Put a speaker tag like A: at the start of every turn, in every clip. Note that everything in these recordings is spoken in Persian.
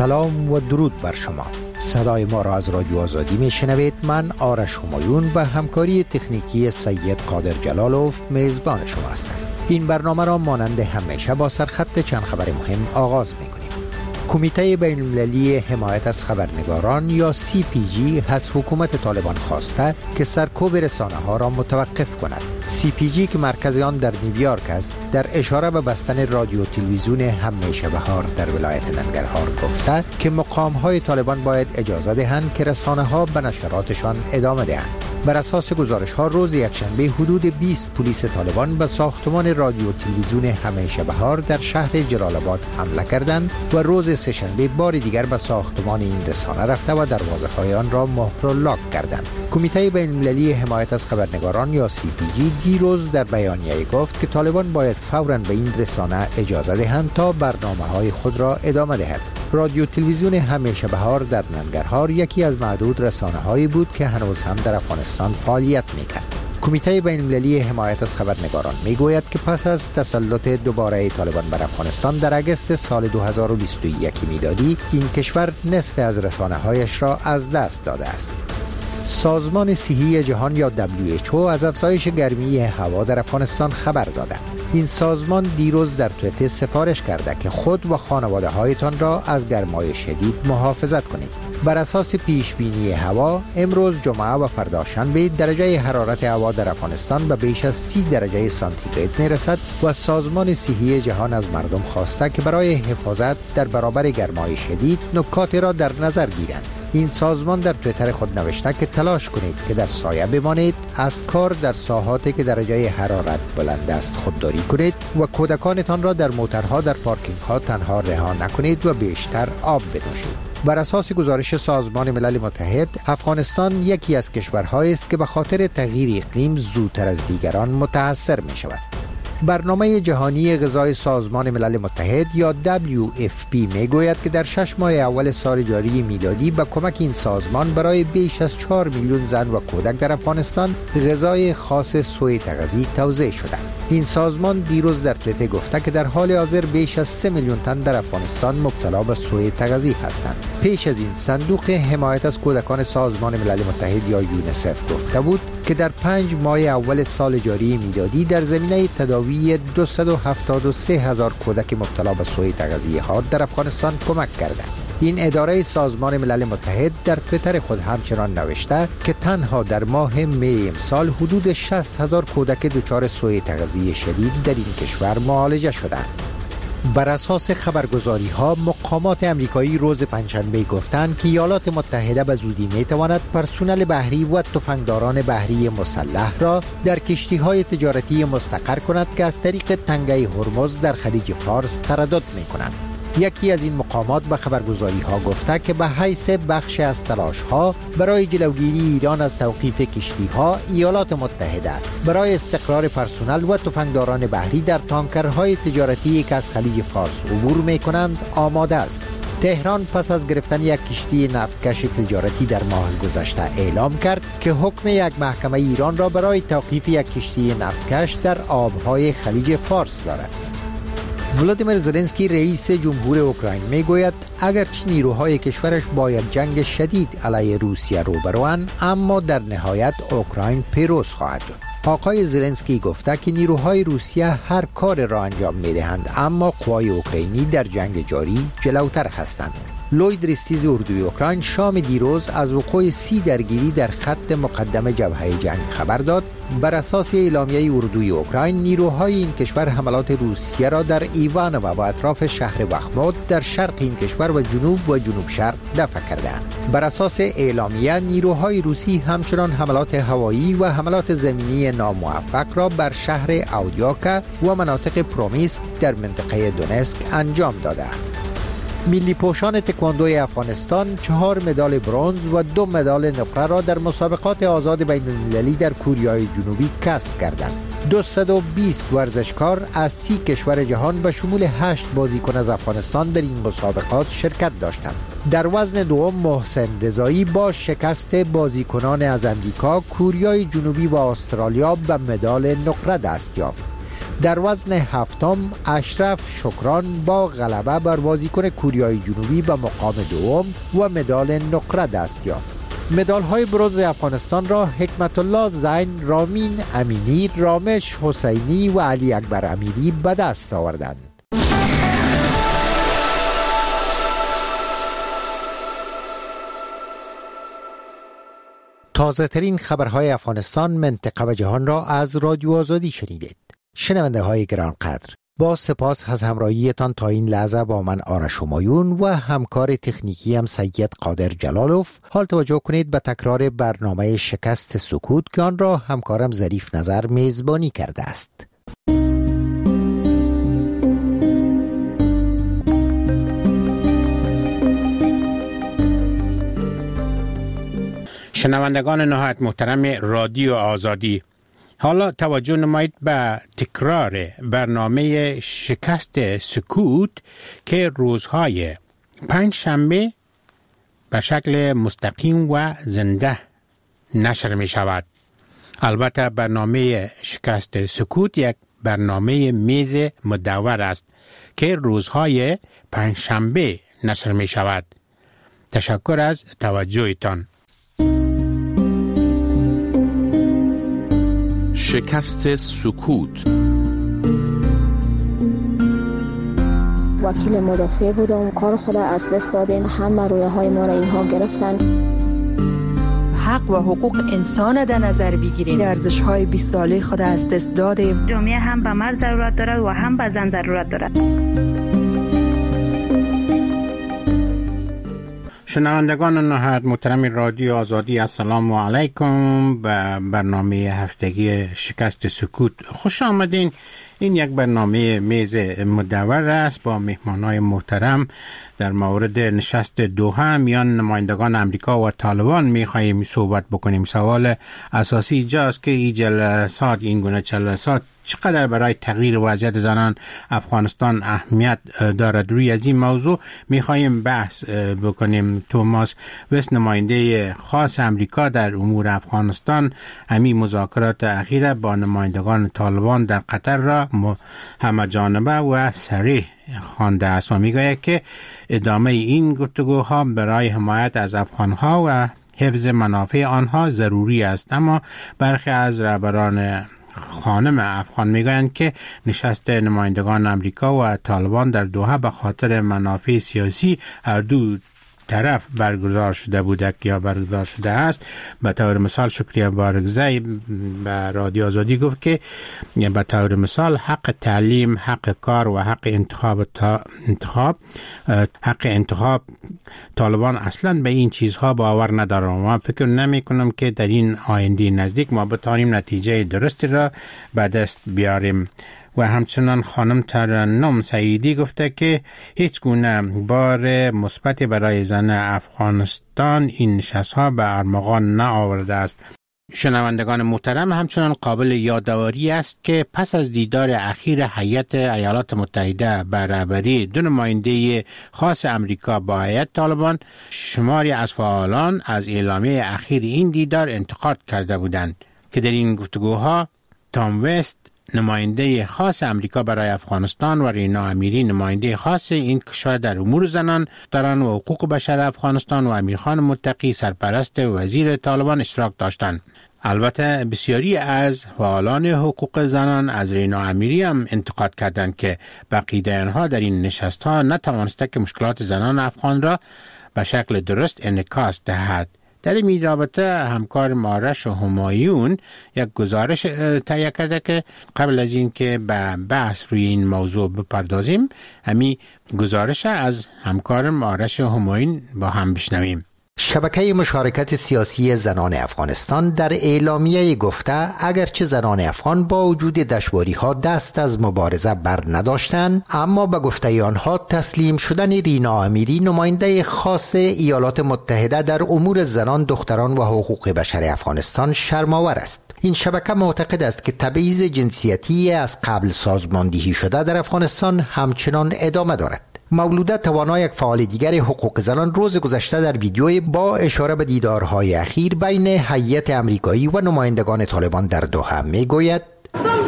A: سلام و درود بر شما. صدای ما را از رادیو آزادی میشنوید. من آرش همایون به همکاری تکنیکی سید قادر جلالوف میزبان شما هستم. این برنامه را مانند همیشه با سرخط چند خبر مهم آغاز میکنیم. کمیته بین‌المللی حمایت از خبرنگاران یا CPG از حکومت طالبان خواسته که سرکوب رسانه ها را متوقف کند. CPG که مرکز آن در نیویورک است، در اشاره به بستن رادیو و تلویزیون همیشه بهار در ولایت ننگرهار گفته که مقام های طالبان باید اجازه دهند که رسانه ها به نشراتشان ادامه دهند. بر اساس گزارش ها روز یکشنبه حدود 20 پلیس طالبان به ساختمان رادیو و تلویزیون همیشه بهار در شهر جلال آباد حمله کردند و روز سه‌شنبه بار دیگر به ساختمان این رسانه رفته و دروازه های آن را مهر و لاک کردند. کمیته بین‌المللی حمایت از خبرنگاران یا CPG دیروز در بیانیه گفت که طالبان باید فوراً به این رسانه اجازه دهند تا برنامه‌های خود را ادامه دهد. رادیو تلویزیون همیشه بهار در ننگرهار یکی از معدود رسانه‌هایی بود که هنوز هم در افغانستان فعالیت می‌کرد. کمیته بین‌المللی حمایت از خبرنگاران میگوید که پس از تسلط دوباره طالبان بر افغانستان در اگست سال 2021 میلادی این کشور نصف از رسانه‌هایش را از دست داده است. سازمان صحی جهان یا WHO از افزایش گرمی هوا در افغانستان خبر داده. این سازمان دیروز در توییتر سفارش کرده که خود و خانواده هایتان را از گرمای شدید محافظت کنید. بر اساس پیش بینی هوا امروز جمعه و فردا شنبه درجه حرارت هوا در افغانستان به بیش از 30 درجه سانتیگراد میرسد و سازمان صحی جهان از مردم خواسته که برای حفاظت در برابر گرمای شدید نکاتی را در نظر گیرند. این سازمان در توییتر خود نوشته که تلاش کنید که در سایه بمانید، از کار در ساحاتی که درجه حرارت بلند است خودداری کنید و کودکانتان را در موترها در پارکینگ ها تنها رها نکنید و بیشتر آب بنوشید. بر اساس گزارش سازمان ملل متحد، افغانستان یکی از کشورهایی است که به خاطر تغییر اقلیم زودتر از دیگران متاثر می شود. برنامه جهانی غذای سازمان ملل متحد یا WFP میگوید که در 6 ماه اول سال جاری میلادی با کمک این سازمان برای بیش از 4 میلیون زن و کودک در افغانستان غذای خاص سوی تغذی توزیع شده. این سازمان دیروز در توییتر گفته که در حال حاضر بیش از 3 میلیون تن در افغانستان مبتلا به سوی تغذی هستند. پیش از این صندوق حمایت از کودکان سازمان ملل متحد یا یونیسف گفته بود که در 5 ماه اول سال جاری میلادی در زمینه تداوی 273,000 کودک مبتلا به سوء تغذیه ها در افغانستان کمک کرده. این اداره سازمان ملل متحد در توییتر خود همچنان نوشته که تنها در ماه می امسال حدود 60,000 کودک دچار سوء تغذیه شدید در این کشور معالجه شدند. بر اساس خبرگزاری ها مقامات امریکایی روز پنجشنبه گفتند که ایالات متحده به زودی می تواند پرسنل بحری و تفنگداران بحری مسلح را در کشتی های تجارتی مستقر کند که از طریق تنگه هرمز در خلیج فارس تردد می کنند. یکی از این مقامات به خبرگزاری ها گفته که به حیث بخش از تلاش ها برای جلوگیری ایران از توقیف کشتی ها، ایالات متحده برای استقرار پرسنل و تفنگداران بحری در تانکرهای تجارتی که از خلیج فارس عبور می کنند آماده است. تهران پس از گرفتن یک کشتی نفتکش تجارتی در ماه گذشته اعلام کرد که حکم یک محکمه ایران را برای توقیف یک کشتی نفتکش در آبهای خلیج فارس دارد. ولادیمیر زلنسکی رئیس جمهور اوکراین میگوید اگرچه نیروهای کشورش باید جنگ شدید علیه روسیه رو بروند، اما در نهایت اوکراین پیروز خواهد شد. آقای زلنسکی گفته که نیروهای روسیه هر کار را انجام میدهند، اما قوای اوکراینی در جنگ جاری جلوتر هستند. لوید ریستیز اردوی اوکراین شام دیروز از وقوع 30 درگیری در خط مقدم جبهه جنگ خبر داد. بر اساس اعلامیه اردوی اوکراین، نیروهای این کشور حملات روسیه را در ایوان و اطراف شهر بخمود در شرق این کشور و جنوب شرق دفع کردند. بر اساس اعلامیه، نیروهای روسی همچنان حملات هوایی و حملات زمینی ناموفق را بر شهر اودیاکا و مناطق پرومیسک در منطقه دونسک انجام دادند. ملی پوشان تکواندوی افغانستان 4 مدال برنز و 2 مدال نقره را در مسابقات آزاد بین المللی در کوریای جنوبی کسب کردند. 220 ورزشکار از 30 کشور جهان به شمول 8 بازیکن از افغانستان در این مسابقات شرکت داشتند. در وزن دوم محسن رضایی با شکست بازیکنان از امریکا، کوریای جنوبی و استرالیا به مدال نقره دست یافت. در وزن هفتم اشرف شکران با غلبه بر بازیکن کوریای جنوبی به مقام دوم و مدال نقره دست یافت. مدال های برنز افغانستان را حکمت الله زین، رامین امینی، رامش حسینی و علی اکبر امیری به دست آوردند. تازه ترین خبرهای افغانستان، منطقه و جهان را از رادیو آزادی شنیدید. شنونده های گرانقدر، با سپاس از همراهیتان تا این لحظه با من آرش همایون و همکار تکنیکی هم سید قادر جلالوف. حال توجه کنید به تکرار برنامه شکست سکوت که آن را همکارم ظریف نظر میزبانی کرده است.
B: شنوندگان نهایت محترم رادیو آزادی، حالا توجه نمایید به تکرار برنامه شکست سکوت که روزهای پنجشنبه به شکل مستقیم و زنده نشر می شود. البته برنامه شکست سکوت یک برنامه میز مدور است که روزهای پنجشنبه نشر می شود. تشکر از توجهتان.
C: شکست سکوت.
D: وکیل مدافع بودم، کار خود از دست دادیم، همه رویاهای ما را اینها گرفتن.
E: حق و حقوق انسان در نظر بگیریم، ارزش‌های 20 ساله خود از دست دادیم.
F: جامعه هم به مرد ضرورت دارد و هم به زن ضرورت دارد.
B: شنوندگان نهایت محترم رادیو آزادی، السلام علیکم. به برنامه هفتگی شکست سکوت خوش آمدین. این یک برنامه میز مدور است با مهمانای محترم. در مورد نشست دوحه میان نمایندگان امریکا و طالبان میخواهیم صحبت بکنیم. سوال اساسی اینجاست که این جلسات، این گونه جلسات چقدر برای تغییر وضعیت زنان افغانستان اهمیت دارد. روی از این موضوع میخواهیم بحث بکنیم. توماس وست، نماینده خاص امریکا در امور افغانستان، همین مذاکرات اخیره با نمایندگان طالبان در قطر را همه جانبه و صریح خوانده است و میگوید که ادامه این گفتگوها برای حمایت از افغانها و حفظ منافع آنها ضروری است. اما برخی از رهبران خانم افغان میگویند که نشست نمایندگان امریکا و طالبان در دوحه به خاطر منافع سیاسی هر دو طرف برگزار شده بوده یا برگزار شده است. به طور مثال شکریه بارگزی به رادیو آزادی گفت که به طور مثال حق تعلیم، حق کار و حق انتخاب طالبان اصلا به این چیزها باور ندارم. ما فکر نمی کنم که در این آینده نزدیک ما بتوانیم نتیجه درستی را به دست بیاریم. و همچنان خانم ترنم سعیدی گفته که هیچ گونه بار مثبت برای زن افغانستان این نشست‌ها به ارمغان نآورده است. شنوندگان محترم، همچنان قابل یادآوری است که پس از دیدار اخیر هیئت ایالات متحده به رهبری دو نماینده خاص امریکا با هیئت طالبان، شماری از فعالان از اعلامیه اخیر این دیدار انتقاد کرده بودند که در این گفتگوها تام وست، نماینده خاص امریکا برای افغانستان، و رینا امیری، نماینده خاص این کشور در امور زنان و حقوق بشر افغانستان، و امیرخان متقی، سرپرست وزیر طالبان، اشتراک داشتند. البته بسیاری از فعالان حقوق زنان از رینا امیری هم انتقاد کردند که بقیه آنها در این نشست‌ها نتوانسته که مشکلات زنان افغان را به شکل درست انعکاس دهد. در این رابطه همکار آرش همایون یک گزارش تهیه کرده که قبل از این که به بحث روی این موضوع بپردازیم، همین گزارش از همکار آرش همایون با هم بشنویم.
A: شبکه مشارکت سیاسی زنان افغانستان در اعلامیه گفته اگرچه زنان افغان با وجود دشواری‌ها دست از مبارزه بر نداشتند، اما به گفته آنها تسلیم شدن رینا امیری، نماینده خاص ایالات متحده در امور زنان، دختران و حقوق بشر افغانستان، شرم‌آور است. این شبکه معتقد است که تبعیض جنسیتی از قبل سازماندهی شده در افغانستان همچنان ادامه دارد. مولوده توانا، یک فعال دیگر حقوق زنان، روز گذشته در ویدیوی با اشاره به دیدارهای اخیر بین هیئت امریکایی و نمایندگان طالبان در دوحه میگوید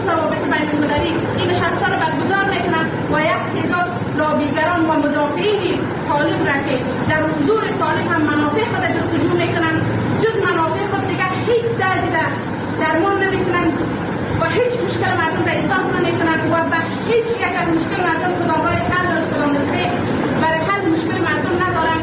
G: بین المللی این نشست‌ها را برگزار میکنند و یک تعداد لابیگران و مدافعین طالب را که در حضور طالب هم منافع خود جستجو میکنند، جز منافع خود دیگر هیچ دردی درمان نمیکنند و هیچ مشکل مردم را احساس نمیکنند و به هیچ یک از مشکل مردم خداوند حل و خدامزده برای حل مشکل مردم ندارند.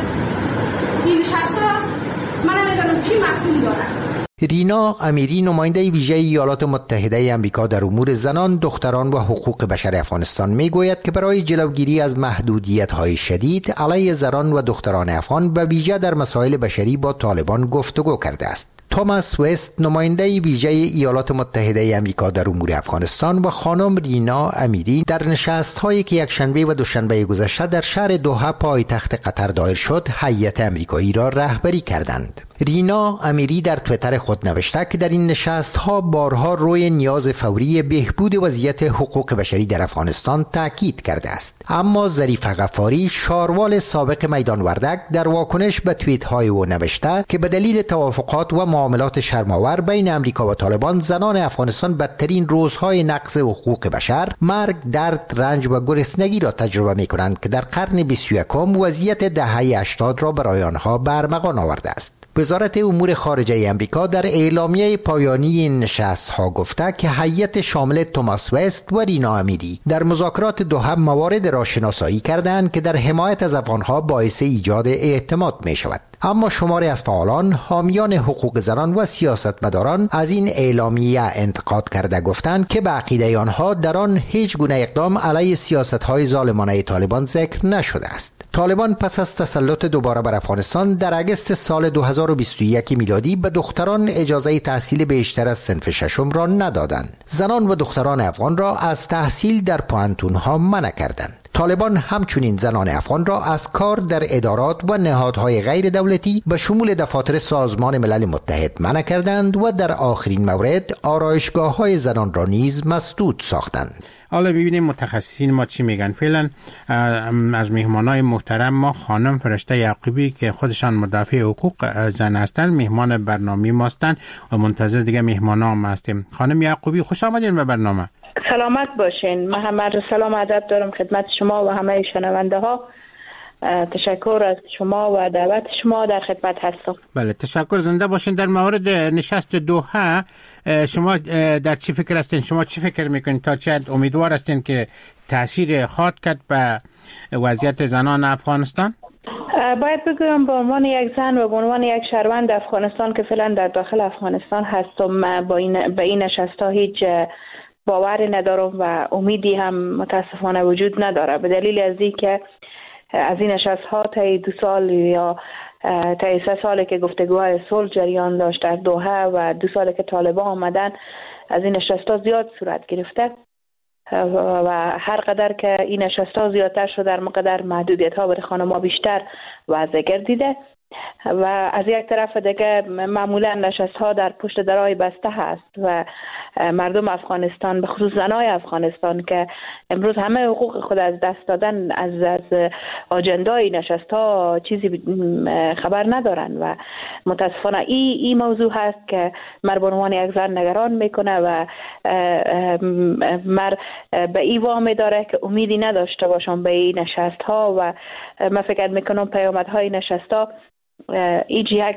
G: این نشست‌ها من نمیدانم چی مفهوم دارد.
A: رینا امیری، نماینده ویژه ایالات متحده آمریکا در امور زنان، دختران و حقوق بشر افغانستان میگوید که برای جلوگیری از محدودیت‌های شدید علیه زنان و دختران افغان به ویژه در مسائل بشری با طالبان گفتگو کرده است. توماس وست، نماینده ویژه ایالات متحده آمریکا در امور افغانستان و خانم رینا امیری در نشست‌هایی که یکشنبه و دوشنبه گذشته در شهر دوحه پایتخت قطر دایر شد، هیئت آمریکایی را رهبری کردند. رینا امیری در توییتر خود نوشته که در این نشست‌ها بارها روی نیاز فوری بهبود وضعیت حقوق بشری در افغانستان تاکید کرده است. اما ظریف غفاری، شاروال سابق میدان وردک، در واکنش به توییت‌های او نوشته که به دلیل توافقات و معاملات شرم‌آور بین آمریکا و طالبان، زنان افغانستان بدترین روزهای نقض حقوق بشر، مرگ، درد، رنج و گرسنگی را تجربه می‌کنند که در قرن 21 وضعیت دهه 80 را برای آنها به ارمغان آورده است. وزارت امور خارجه آمریکا در اعلامیه پایانی این نشست‌ها گفته که هیئت شامل توماس وست و رینا امیری در مذاکرات دوحه موارد را شناسایی کردند که در حمایت از افغانها باعث ایجاد اعتماد می شود. اما شماری از فعالان، حامیان حقوق زنان و سیاستمداران از این اعلامیه انتقاد کرده گفتند که به عقیده آنها در آن هیچ گونه اقدام علیه سیاست‌های ظالمانه طالبان ذکر نشده است. طالبان پس از تسلط دوباره بر افغانستان در اگست سال 2021 میلادی به دختران اجازه تحصیل بیشتر از صنف ششم را ندادند. زنان و دختران افغان را از تحصیل در پوهنتون‌ها منع کردند. طالبان همچنین زنان افغان را از کار در ادارات و نهادهای غیر دولتی به شمول دفاتر سازمان ملل متحد منع کردند و در آخرین مورد آرایشگاه‌های زنان را نیز مسدود ساختند.
B: حالا ببینیم متخصصین ما چی میگن. فعلا از مهمانای محترم ما خانم فرشته یعقوبی که خودشان مدافع حقوق زن هستند مهمان برنامه ما هستند و منتظر دیگه مهمانا هم هستیم. خانم یعقوبی خوش آمدین به برنامه.
H: سلامت باشین. من همه سلام ادب دارم خدمت شما و همه شنونده ها. تشکر از شما و دعوت شما، در خدمت هستم.
B: بله تشکر، زنده باشین. در مورد نشست دوحه شما در چی فکر هستین؟ شما چی فکر میکنین؟ تا چه حد امیدوار هستین که تاثیر خواهد کرد به وضعیت زنان افغانستان؟
H: باید بگویم به عنوان یک زن و به عنوان یک شهروند افغانستان که فعلا در داخل افغانستان هستم، به این نشست‌ها هیچ باوری ندارم و امیدی هم متاسفانه وجود نداره، به دلیل از اینکه از این نشست‌ها تا 2 سال یا تا 3 سالی که گفتگوهای صلح جریان داشت در دوحه و 2 سالی که طالبان آمدن، از این نشست‌ها زیاد صورت گرفته و هر قدر که این نشست‌ها زیادتر شده در مقدار محدودیت‌ها برای خانم‌ها بیشتر واضح گردیده و از یک طرف دیگه معمولا نشست‌ها در پشت درهای بسته هست و مردم افغانستان به خصوص زنای افغانستان که امروز همه حقوق خود از دست دادن از آجندای نشست‌ها چیزی خبر ندارن و متاسفانه این موضوع هست که مر به عنوان یک زن نگران میکنه و مر به این وام داره که امیدی نداشته باشم به این نشست‌ها و من فکر میکنم پیامدهای نشست‌ها ایج یک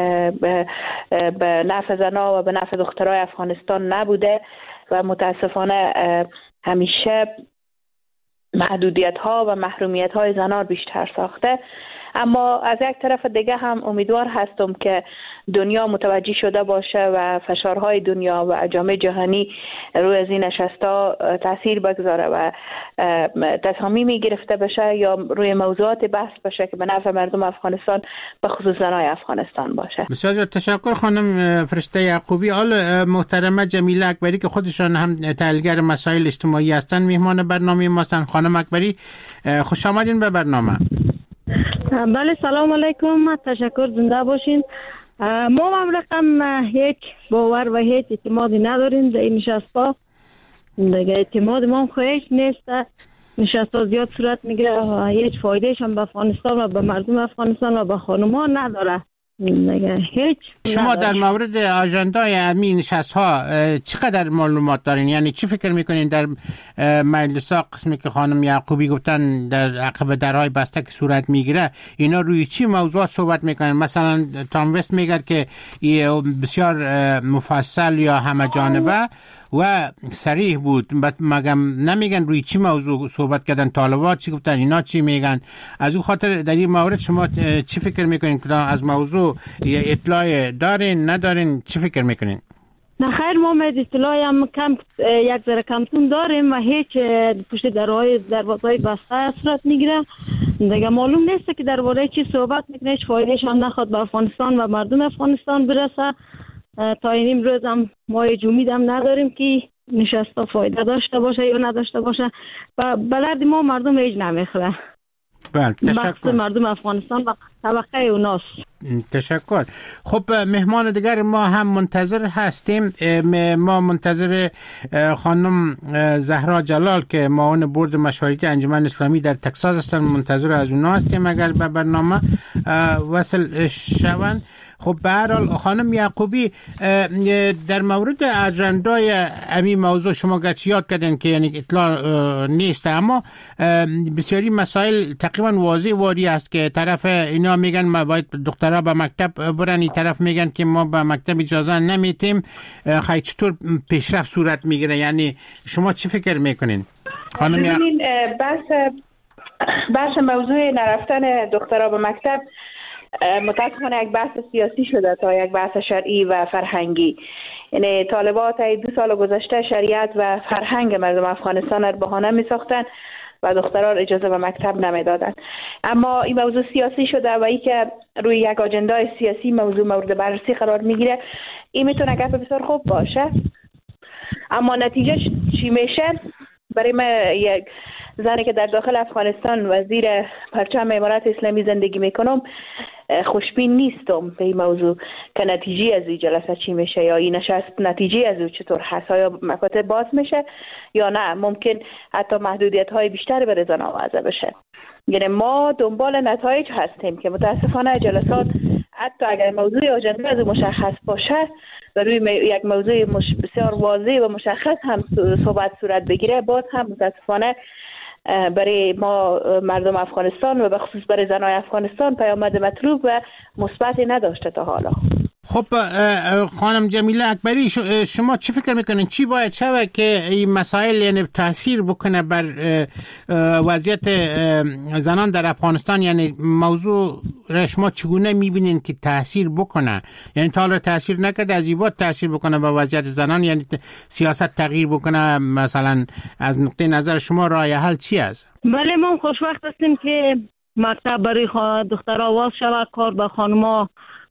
H: به نفع زنا و به نفع دخترای افغانستان نبوده و متاسفانه همیشه محدودیت ها و محرومیت های زنان بیشتر ساخته. اما از یک طرف دیگه هم امیدوار هستم که دنیا متوجه شده باشه و فشارهای دنیا و جامعه جهانی روی از این نشستا تاثیر بگذاره و تصمیمی گرفته بشه یا روی موضوعات بحث بشه که به نفع مردم افغانستان به خصوص زنای افغانستان باشه.
B: بسیار تشکر خانم فرشته یعقوبی. حال محترمه جمیله اکبری که خودشان هم تحلیلگر مسائل اجتماعی هستند مهمان برنامه ما هستند. خانم اکبری خوش آمدین به برنامه.
I: بله سلام علیکم، تشکر، زنده باشین. ما مملکم هیچ باور و هیچ اعتمادی نداریم در این نشست‌ها. دیگه اعتماد ما هیچ نیست. نشست‌ها زیاد صورت میگیره و هیچ فایدهش هم به افغانستان و به مردم افغانستان و به خانم‌ها نداره. هیچ.
B: شما در مورد آژاندای همین نشست ها چقدر معلومات دارین؟ یعنی چی فکر میکنین در مجلس ها قسمی که خانم یعقوبی گفتن در عقب درهای بسته که صورت میگیره، اینا روی چی موضوعات صحبت میکنن؟ مثلا تام وست میگه که بسیار مفصل یا همه جانبه و صریح بود، مگم نمیگن روی چی موضوع صحبت کردن؟ طالبات چی گفتن، اینا چی میگن؟ از اون خاطر در این مورد شما چی فکر میکنین که از موضوع اطلاع دارین ندارین؟ چی فکر میکنین؟
I: نه خیر، ما اطلاعی هم کم یک ذره کمتون داریم و هیچ پشت دروازهای بسته صورت میگیره دیگه. معلوم نیست که درباره چی صحبت میکنه، هیچ فایدهش هم نخواد به افغانستان و مردم افغانستان برسه. تا این امروز هم ما هیچ امید هم نداریم که نشسته فایده داشته باشه یا نداشته باشه و بلد ما مردم هیچ نمیخوره.
B: بله، تشکر.
I: مردم افغانستان و طبقه اوناست.
B: تشکر. خب مهمان دیگر ما هم منتظر هستیم. ما منتظر خانم زهرا جلال که معاون بورد مشاورتی انجمن اسلامی در تکساس هستن، منتظر از اونها هستیم اگر به برنامه وصل شوند. خب به هر حال خانم یعقوبی، در مورد اجندای همین موضوع شما گرچه یاد کردن که یعنی اطلاع نیست، اما بسیاری مسائل تقریبا واضح واری است که طرف اینا میگن ما باید دخترها به مکتب برن، این طرف میگن که ما به مکتب اجازه نمیتیم. خیلی چطور پیشرفت صورت میگیره؟ یعنی شما چی فکر میکنین خانم یعقوبی؟
H: بحث موضوع نرفتن دخترها به مکتب متاسفانه یک بحث سیاسی شده تا یک بحث شرعی و فرهنگی. یعنی طالبات 2 سال گذشته شریعت و فرهنگ مردم افغانستان را بهانه می ساختن و دخترها اجازه به مکتب نمی دادن. اما این موضوع سیاسی شده و ای که روی یک آجندای سیاسی موضوع مورد بررسی قرار میگیره، این میتونه گپ بسیار خوب باشه، اما نتیجه چی میشه؟ برای من یک زنی که در داخل افغانستان وزیر پرچم امارت اسلامی زندگی میکنم خوشبین نیستم به این موضوع که نتیجه از این جلسه چی میشه یا این نشست نتیجه از او چطور هست، آیا مکاتب باز میشه یا نه ممکن حتی محدودیت های بیشتر به زن آوازه بشه. یعنی ما دنبال نتایج هستیم که متاسفانه جلسات حتی اگر موضوع آجنده از مشخص باشه و روی یک موضوع بسیار واضح و مشخص هم صورت بگیره، باز هم متاسفانه برای ما مردم افغانستان و به خصوص برای زنای افغانستان پیامد مطلوب و مثبتی نداشته تا حالا.
B: خب خانم جمیله اکبری، شما چی فکر میکنین چی باید شود که این مسائل یعنی تاثیر بکنه بر وضعیت زنان در افغانستان؟ یعنی موضوع را شما چگونه میبینین که تاثیر بکنه؟ یعنی تا حالا تاثیر نکرده، از این بعد تاثیر بکنه به وضعیت زنان، یعنی سیاست تغییر بکنه؟ مثلا از نقطه نظر شما راه حل چی است؟
I: بله، ما خوشبخت هستیم که مکتب برای دخترها باز شود، کار به خانم‌ها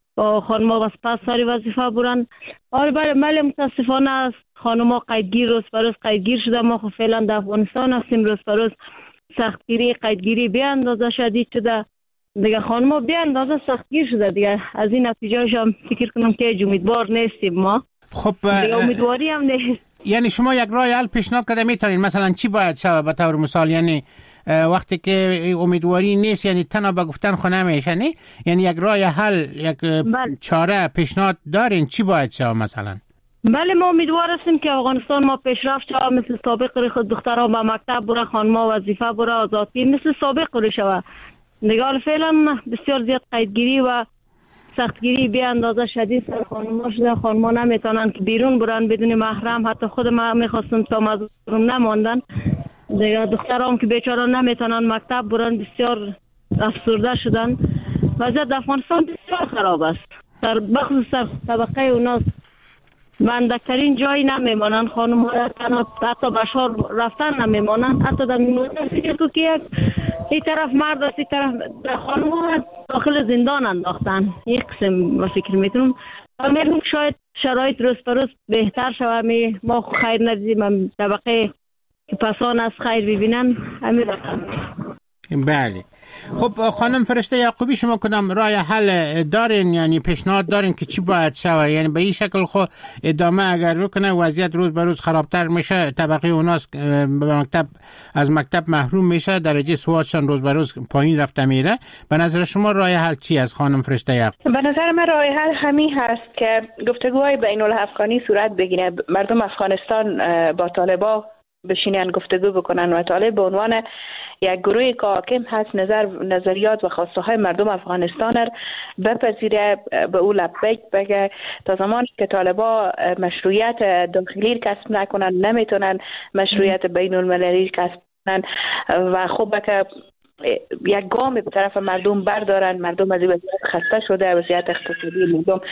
I: و سپس ساری وظیفه برن. آره بله، متاسفانه است خانم‌ها قیدگیر روز به روز قیدگیر شده. ما خب فعلا در افغانستان هستیم، روز به روز سختگیری قیدگیری به اندازه شدید شده دیگه، خانم‌ها به اندازه سختگیر شده دیگه. از این نتیجه‌اش هم فکر کنم که امیدوار نیستیم ما.
B: خب
I: امیدواری هم نیست.
B: یعنی شما یک راه حل پیشنهاد کرده میتونین مثلا چی باید شود به طور مثال؟ یعنی وقتی که امیدواری نیست یعنی تنها به گفتن خو نمیشه، نه؟ یعنی یک راه حل، یک چاره پیشنهاد دارین چی باید شود مثلا؟
I: بله، ما امیدوار هستیم که افغانستان ما پیشرفت شود، مثل سابق خود دخترها به مکتب بره، خانم‌ها وظیفه بره، آزادی مثل سابق رو شود دیگه. فعلا بسیار زیاد قیدگیری و سختگیری به اندازه شدید سر خانم‌ها شده. خانم‌ها نمیتونن که بیرون برن بدون محرم، حتی خود ما میخواستم تا مظلوم نماندن دیگه. دخترام که بیچاره نمیتونن مکتب برن، بسیار افسرده شدن. وضعیت افغانستان بسیار خراب است، در بخصوص طبقه اوناست. بندکترین جایی نمیمانن خانم ها، حتی بشار رفتن نمیمانن. حتی در میمونن فکر تو که یک طرف مرد است، یک طرف خانم ها داخل زندان انداختن. یک قسم فکر میتونم میگم شاید شرایط روز به روز بهتر شود. ما خیر ندیدیم، طبقه که پسان از خیر ببینن همین رقم.
B: بله خب خانم فرشته یعقوبی، شما کدام راه حل دارین، یعنی پیشنهاد دارین که چی باید شوه؟ یعنی به این شکل خود ادامه اگر بکنه وضعیت روز به روز خرابتر میشه، طبقه اوناس از مکتب محروم میشه، درجه سوادشان روز به روز پایین رفته میره. به نظر شما راه حل چی از خانم فرشته یعقوبی؟
H: به نظر من راه حل همین هست که گفتگوهای بین الافغانی صورت بگیره، مردم افغانستان با طالبا بشینن گفتگو بکنن و طالب به عنوان یک گروه که حاکم هست نظریات و خواسته های مردم افغانستان را بپذیره، به او لبیک بگه. تا زمانی که طالبا مشروعیت داخلی کسب نکنن نمیتونن مشروعیت بین المللی کسب کنن و خوبه که یک گام به طرف مردم بردارن. مردم از وضعیت خسته شده، وضعیت اقتصادی مردم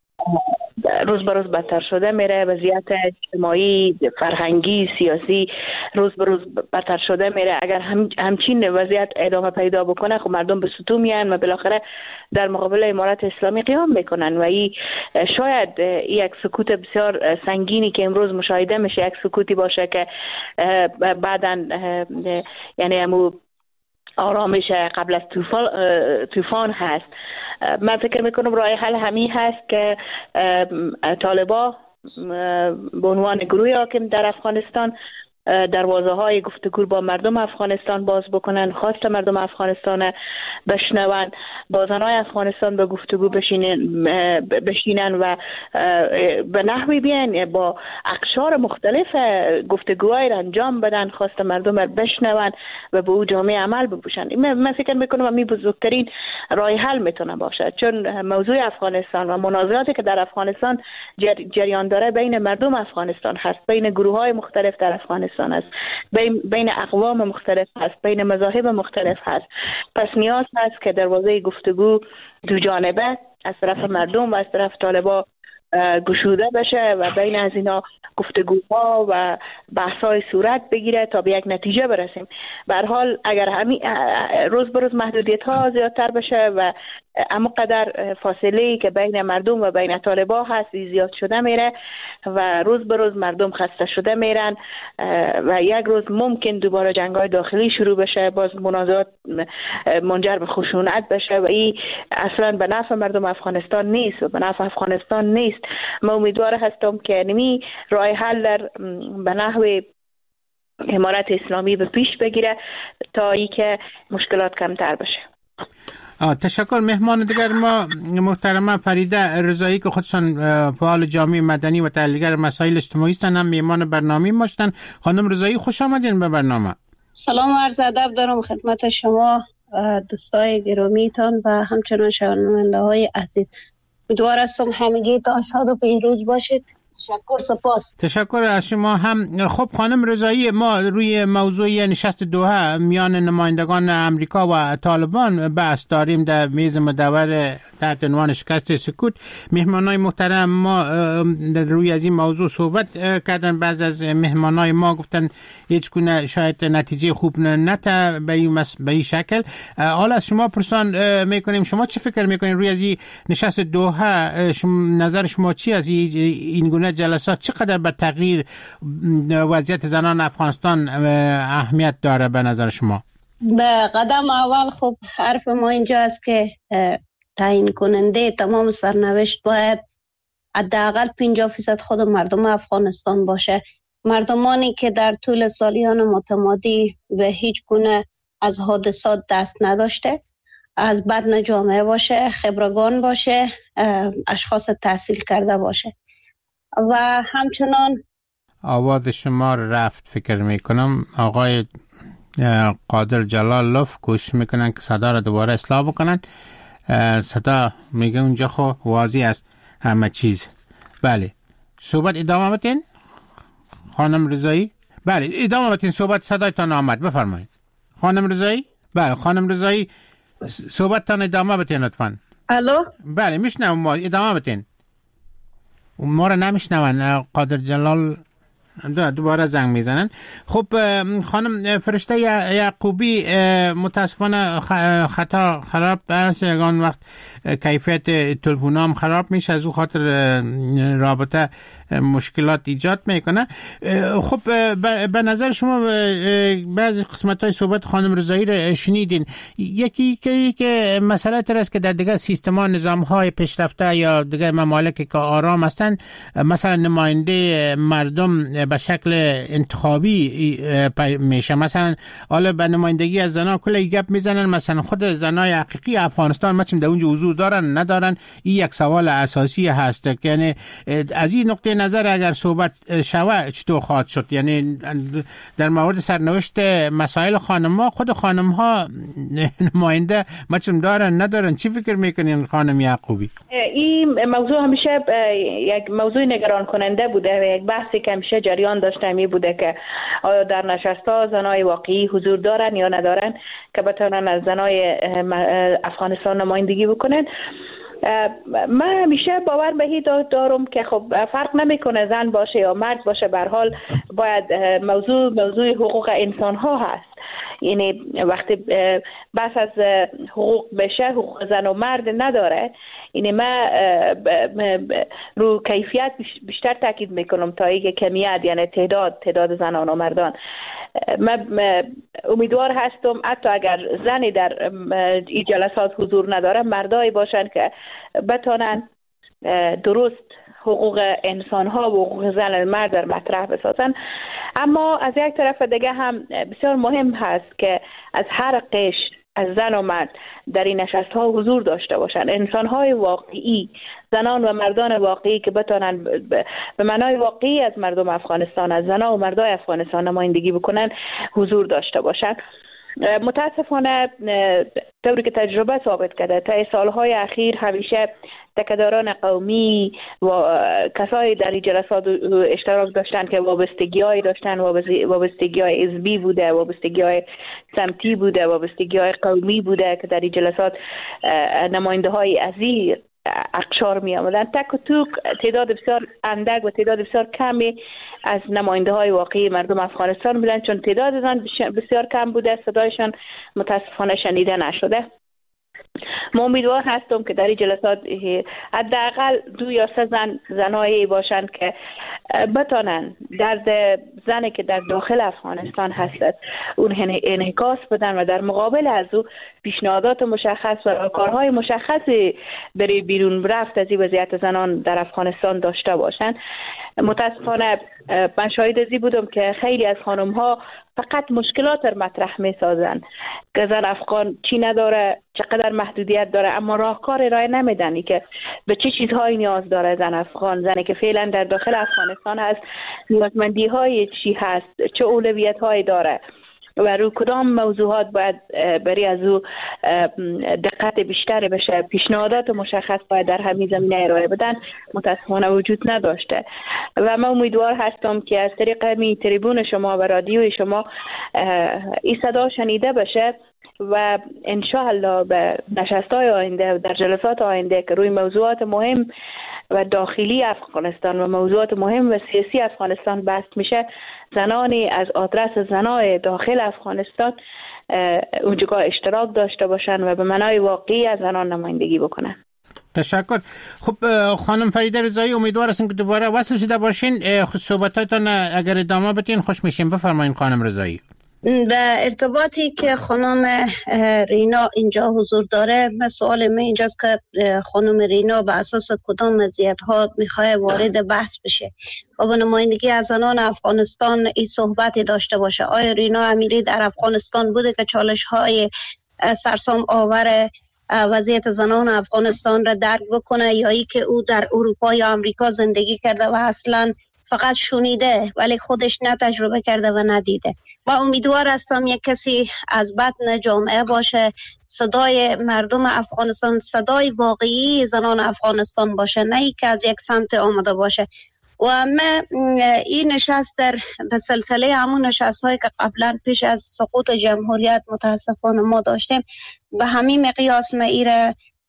H: روز به روز بدتر شده میره، وضعیت اجتماعی، فرهنگی، سیاسی روز به روز بدتر شده میره. اگر همچین وضعیت ادامه پیدا بکنه خب مردم به ستون میان و بالاخره در مقابل امارت اسلامی قیام میکنن و این شاید یک سکوت بسیار سنگینی که امروز مشاهده میشه یک سکوتی باشه که بعداً یعنی همو آرامش قبل از طوفان هست. من فکر میکنم راه حل همین هست که طالبا به عنوان گروه حاکم در افغانستان دروازه های گفتگو با مردم افغانستان باز بکنن، خواست مردم افغانستان بشنون، بازنهای افغانستان به گفتگو بشینن و به نحوی بیان با اقشار مختلف گفتگوهای را انجام بدن، خواست مردم را بشنون و به او جامعه عمل بپوشن. من فکر میکنم همین بزرگترین راه حل میتونه باشه، چون موضوع افغانستان و مناظراتی که در افغانستان جریان داره بین مردم افغانستان هست، بین گروه های مختلف در افغانستان است، بین اقوام مختلف هست، بین مذاهب مختلف هست. پس نیاز هست که دروازه گفتگو دو جانبه از طرف مردم و از طرف طالبا گشوده بشه و بین از اینا گفتگوها و بحث‌های صورت بگیره تا به یک نتیجه برسیم. به هر حال اگر همین روز به روز محدودیت‌ها زیادتر بشه و اما قدر فاصله‌ای که بین مردم و بین طالبا هست زیاد شده میره و روز به روز مردم خسته شده میرن و یک روز ممکن دوباره جنگ‌های داخلی شروع بشه، باز منازعات منجر به خشونت بشه و این اصلا به نفع مردم افغانستان نیست و به نفع افغانستان نیست. من امیدوار هستم که نمی راه حل در به نحو امارت اسلامی به پیش بگیره تا ای که مشکلات کمتر بشه.
B: تشکر. مهمان دیگر ما محترمه فریده رضایی که خودشان فعال جامعه مدنی و تحلیلگر مسائل اجتماعی هستند، هم مهمان برنامه ما هستند. خانم رضایی خوش آمدین به برنامه.
J: سلام و عرض ادب دارم خدمت شما دوستای گرامیتان و همچنان شنونده های عزیز. امیدوار هستم همگیتان شاد و پیروز باشید. تشکر، سپاس.
B: تشکر از شما هم. خب خانم رضایی، ما روی موضوع نشست دوحه میان نمایندگان امریکا و طالبان بحث داریم در میز مدور تحت عنوان شکست سکوت. مهمانای محترم ما روی از این موضوع صحبت کردن. بعض از مهمانای ما گفتن هیچ گونه شاید نتیجه خوب نته به این شکل. حالا از شما پرسان میکنیم شما چه فکر میکنین روی از این نشست دوحه؟ نظر شما چی از این گونه جلسات چقدر به تغییر وضعیت زنان افغانستان اهمیت داره به نظر شما؟
J: به قدم اول خب حرف ما اینجا است که تعیین کننده تمام سرنوشت باید حداقل 50% خود مردم افغانستان باشه. مردمانی که در طول سالیان متمادی به هیچ گونه از حادثات دست نداشته، از بدن جامعه باشه، خبرگان باشه، اشخاص تحصیل کرده باشه. و همچنان
B: آواز شما رفت فکر میکنم. آقای قادر جلالوف کوشش میکنن که صدا را دوباره اصلاح بکنن. صدا میگه اونجا خو واضح است همه چیز. بله صحبت ادامه بدین خانم رضایی. بله ادامه بدین صحبت، صدایتان آمد، بفرمایید خانم رضایی. بله خانم رضایی صحبتتان ادامه بدین لطفاً.
J: الو
B: بله میشنوم، ما ادامه بدین. ما را نمیشنون. قادر جلال دوباره زنگ میزنن. خب خانم فرشته یعقوبی، متاسفانه خطا خراب است، یگان وقت کیفیت تلفنام خراب میشه، از او خاطر رابطه مشکلات ایجاد میکنه. خب به نظر شما بعضی قسمت های صحبت خانم رضایی رو شنیدین، یکی که مسئله تر است که در دیگه سیستم ها نظام های پیشرفته یا دیگه ممالک که آرام هستن، مثلا نماینده مردم به شکل انتخابی میشه. مثلا حالا به نمایندگی از زنا کلی گپ میزنن، مثلا خود زنای حقیقی افغانستان مثلا در اونجا حضور دارن ندارن، این یک سوال اساسی هست. یعنی از این نقطه نظر اگر صحبت شوه چطور خواهد شد؟ یعنی در مورد سرنوشت مسائل خانم‌ها، خود خانم‌ها نماینده مثلا دارن ندارن، چی فکر میکنین خانم یعقوبی؟
H: این موضوع همیشه یک موضوع نگران کننده بوده و یک بحثی که همیشه جریان داشته می بوده که آیا در نشست‌ها زنای واقعی حضور دارن یا ندارن که بتونن از زنای افغانستان نمایندگی بکنن. من همیشه باور به این دارم که خب فرق نمیکنه زن باشه یا مرد باشه، به هر حال باید موضوع حقوق انسان ها هست. یعنی وقتی بس از حقوق بشه، حقوق زن و مرد نداره. یعنی من رو کیفیت بیشتر تاکید میکنم تا اینکه کمیت، یعنی تعداد زنان و مردان. من امیدوار هستم حتی اگر زنی در این جلسات حضور نداره، مردایی باشن که بتونن درست حقوق انسان ها و حقوق زن و مرد در مطرح بسازن. اما از یک طرف دیگه هم بسیار مهم هست که از هر قشر از زن و مرد در این نشست ها حضور داشته باشند. انسان های واقعی، زنان و مردان واقعی که بتونن به معنای واقعی از مردم افغانستان، از زنان و مردای افغانستان نمایندگی بکنن، حضور داشته باشند. متاسفانه طوری که تجربه ثابت کرده تا سالهای اخیر همیشه تکداران قومی و کسایی در این جلسات اشتراک داشتن که وابستگی‌هایی داشتن، وابستگی‌های حزبی بوده، وابستگی‌های سمتی بوده، وابستگی‌های قومی بوده که در این جلسات نماینده‌های از این اقشار می آمدن. تک و توک تعداد بسیار اندک و تعداد بسیار کمی از نماینده‌های واقعی مردم افغانستان بودن، چون تعداد زن بسیار کم بوده، صدایشان متاسفانه شنیده نشده. ما امیدوار هستم که در این جلسات حداقل 2 یا 3 زنایی باشند که بتانن درد زنی که در داخل افغانستان هست اون انعکاس بدن و در مقابل از او پیشنهادات مشخص و کارهای مشخصی برای بیرون رفت از این وضعیت زنان در افغانستان داشته باشند. متاسفانه من شاهد ازی بودم که خیلی از خانم ها فقط مشکلات را مطرح می سازن که زن افغان چی نداره، چقدر محدودیت داره، اما راهکار ارائه نمیدن که به چه چیزهایی نیاز داره زن افغان، زنی که فعلا در داخل افغانستان هست، نیازمندی های چی هست، چه اولویت هایی داره و رو کدام موضوعات باید برای از او دقت بیشتر بشه. پیشنهادات مشخص باید در همین زمینه ارائه بدن، متاسفانه وجود نداشته و من امیدوار هستم که از طریق همین تریبون شما و رادیوی شما این صدا شنیده بشه و انشاءالله به نشست‌های آینده و در جلسات آینده که روی موضوعات مهم و داخلی افغانستان و موضوعات مهم و سیاسی افغانستان بحث میشه، زنانی از آدرس زنای داخل افغانستان اونجا اشتراک داشته باشن و به معنای واقعی از زنان نمایندگی بکنن.
B: تشکر. خب خانم فریده رضایی، امیدوار هستم که دوباره وصل شده باشین. صحبتاتون اگر ادامه بدین خوش میشیم. بفرمایید خانم رضایی.
J: به ارتباطی که خانم رینا اینجا حضور داره، سوال من اینجاست که خانم رینا به اساس کدام مزیت‌ها میخواه وارد بحث بشه و به نمایندگی از زنان افغانستان این صحبتی داشته باشه؟ آیا رینا امیری در افغانستان بوده که چالش‌های سرسام آور وضعیت زنان افغانستان را درک بکنه، یا ای که او در اروپا یا امریکا زندگی کرده و اصلاً فقط شنیده ولی خودش نه تجربه کرده و ندیده؟ و امیدوار هستم یک کسی از بطن جامعه باشه، صدای مردم افغانستان، صدای واقعی زنان افغانستان باشه، نه ای که از یک سمت آمده باشه. و من این نشست به سلسله همون نشست هایی که قبلا پیش از سقوط جمهوریت متاسفانه ما داشتیم، به همین مقیاس من ایره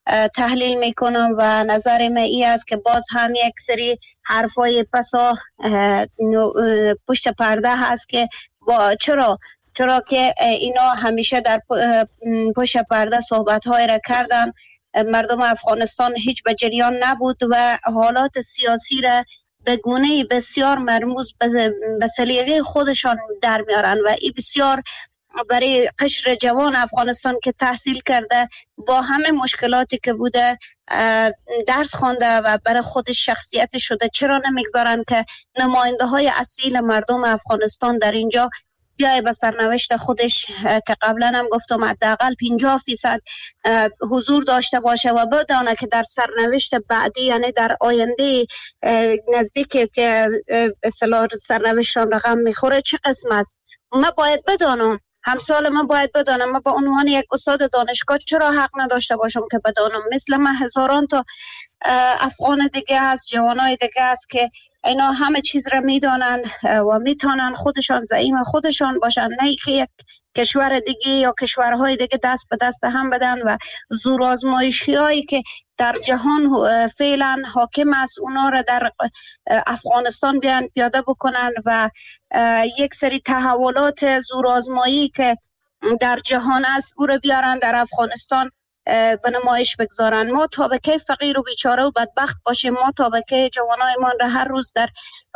J: تحلیل میکنم و نظر من این است که باز هم یک سری حرفای پسا پشت پرده هست که چرا که اینا همیشه در پشت پرده صحبت های را کردن. مردم افغانستان هیچ به جریان نبود و حالات سیاسی را به گونه بسیار مرموز به سلیقه خودشان در میارن و این بسیار برای قشر جوان افغانستان که تحصیل کرده با همه مشکلاتی که بوده درس خوانده و برای خودش شخصیت شده، چرا نمیگذارن که نماینده های اصیل مردم افغانستان در اینجا بیای به سرنوشت خودش که قبلا هم گفتم حداقل 50% حضور داشته باشه و بدانه که در سرنوشت بعدی، یعنی در آینده نزدیک که اصطلاح سرنوشتشان رقم میخوره چه قسم است. ما باید بدانم، همسال ما باید بدانم، ما به عنوان یک استاد دانشگاه چرا حق نداشته باشم که بدانم؟ مثل من هزاران تا افغان دیگه هست، جوانای دیگه هست که اینا همه چیز را میدانن و میتونن خودشان زعیم خودشان باشن، نه که یک کشور دیگه یا کشورهای دیگه دست به دست هم بدن و زورآزمایشی هایی که در جهان فعلا حاکم است اونا را در افغانستان بیان پیاده بکنن و یک سری تحولات زورآزمایی که در جهان است او را بیارن در افغانستان به نمایش بگذارن. ما تا به کی فقیر و بیچاره و بدبخت باشیم؟ ما تا به کی جوانایمان را هر روز در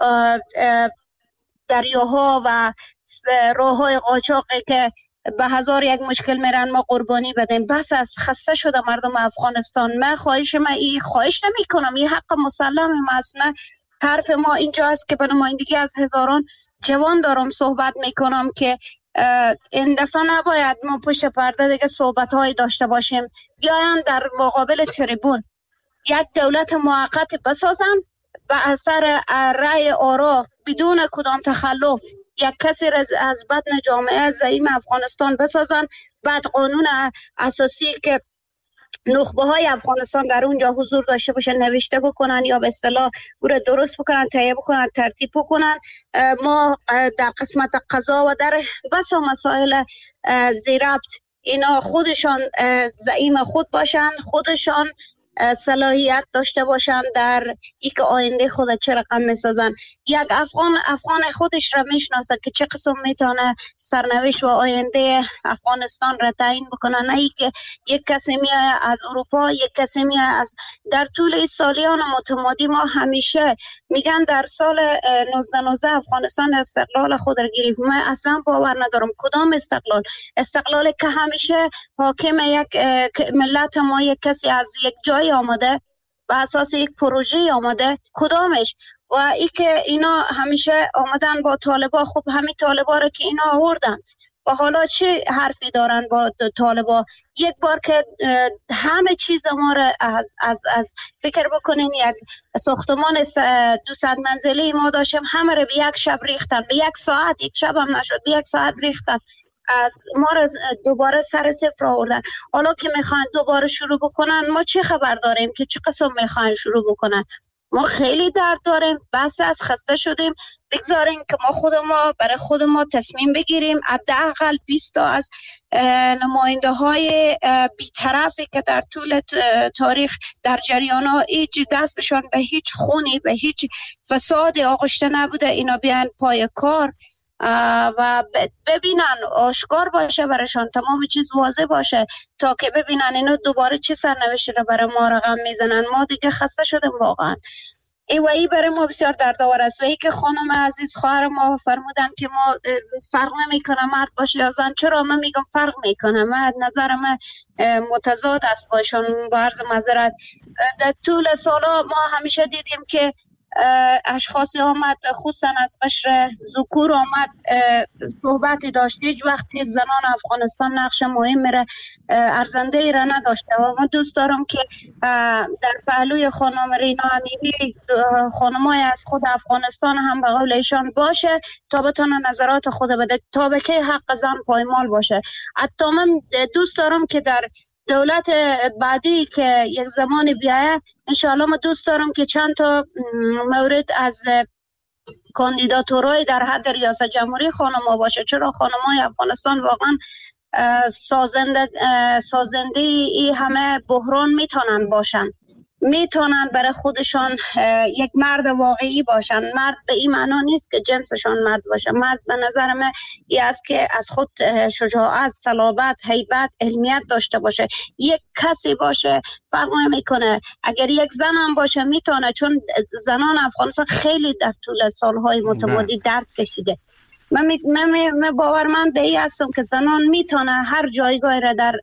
J: دریاها و راههای قاچاقی که به هزار یک مشکل میرن ما قربانی بدیم؟ بس از خسته شده مردم افغانستان. من خواهش نمی کنم، این حق مسلم است. من حرف ما اینجا است که به نمایندگی از هزاران جوان دارم صحبت میکنم که این دفعه نباید ما پشت پرده دیگه صحبت هایی داشته باشیم. بیاین در مقابل تریبون یک دولت موقت بسازن و اثر رأی آرا بدون کدام تخلف یک کسی از بدن جامعه زعیم افغانستان بسازن، بعد قانون اساسی که نخبه های افغانستان در اونجا حضور داشته باشن نوشته بکنن یا به اصطلاح او را درست بکنن، تهیه بکنن، ترتیب بکنن. ما در قسمت قضا و در بسا مسائل زیربط اینا خودشان زعیم خود باشن، خودشان صلاحیت داشته باشن در یک آینده خود چه رقم میسازن. یک افغان خودش را میشناسه که چه قسم میتونه سرنوشت و آینده افغانستان را تعیین بکنه، نه ای که یک کسی میاد از اروپا، یک کسی میاد از. در طول سالیان متمادی ما همیشه میگن در سال 1919 افغانستان استقلال خود را گرفت. من اصلا باور ندارم کدام استقلالی که همیشه حاکم یک ملت ما یک کسی از یک جای آمده و اساس یک پروژه آمده، کدامش؟ و ای که اینا همیشه آمدن با طالبا، خب همین طالبا رو که اینا آوردن و حالا چه حرفی دارن با طالبا؟ یک بار که همه چیز ما رو از فکر بکنین، یک ساختمان 200 منزلی ما داشتیم، همه رو به یک شب ریختن، به یک ساعت، یک شب هم نشد، به یک ساعت ریختن، از ما رو دوباره سر صفر آوردن. حالا که میخوان دوباره شروع بکنن ما چه خبر داریم که چه قسم میخوان شروع بکنن؟ ما خیلی درد داریم، بس از خسته شدیم. بگذاریم که ما برای خود ما تصمیم بگیریم. حداقل 20 تا از نماینده های بی‌طرفی که در طول تاریخ در جریان ها هیچ دستشان به هیچ خونی، به هیچ فساد آغشته نبوده، اینا بیان پای کار و ببینن، آشکار باشه برشان، تمام چیز واضح باشه تا که ببینن اینا دوباره چه سرنوشتی رو برای ما رقم میزنن. ما دیگه خسته شدیم واقعا. ای برای ما بسیار دردآور است. و ای که خانم عزیز خواهر ما فرمودن که ما فرق نمیکنه مرد باشه یا زن، چرا؟ من میگم فرق میکنه. من نظر من متضاد است باشون. با عرض معذرت در طول سالا ما همیشه دیدیم که اشخاصی آمد خصوصا از قشر ذکور آمد صحبتی داشت، هیچ وقت زنان افغانستان نقش مهم میره ارزنده ای را نداشته. و من دوست دارم که در پهلوی خانم رینا امیری خانمای از خود افغانستان هم به قول ایشان باشه تا بتونه نظرات خود بده، تا به که حق زن پایمال باشه. حتی من دوست دارم که در دولت بعدی که یک زمانی بیایه انشاءالله ما دوست دارم که چند تا مورد از کاندیداتورای در حد ریاست جمهوری خانم‌ها باشه. چرا خانم‌های افغانستان واقعا سازنده ای همه بحران میتونن باشن، میتونن برای خودشان یک مرد واقعی باشن. مرد به این معنا نیست که جنسشان مرد باشه. مرد به نظر من این است که از خود شجاعت، صلابت، هیبت، علمیت داشته باشه. یک کسی باشه فرق نمیکنه، اگر یک زن هم باشه میتونه، چون زنان افغانستان خیلی در طول سالهای متمادی درد کشیده. من باورمند به این هستم که زنان میتونه هر جایگاه را در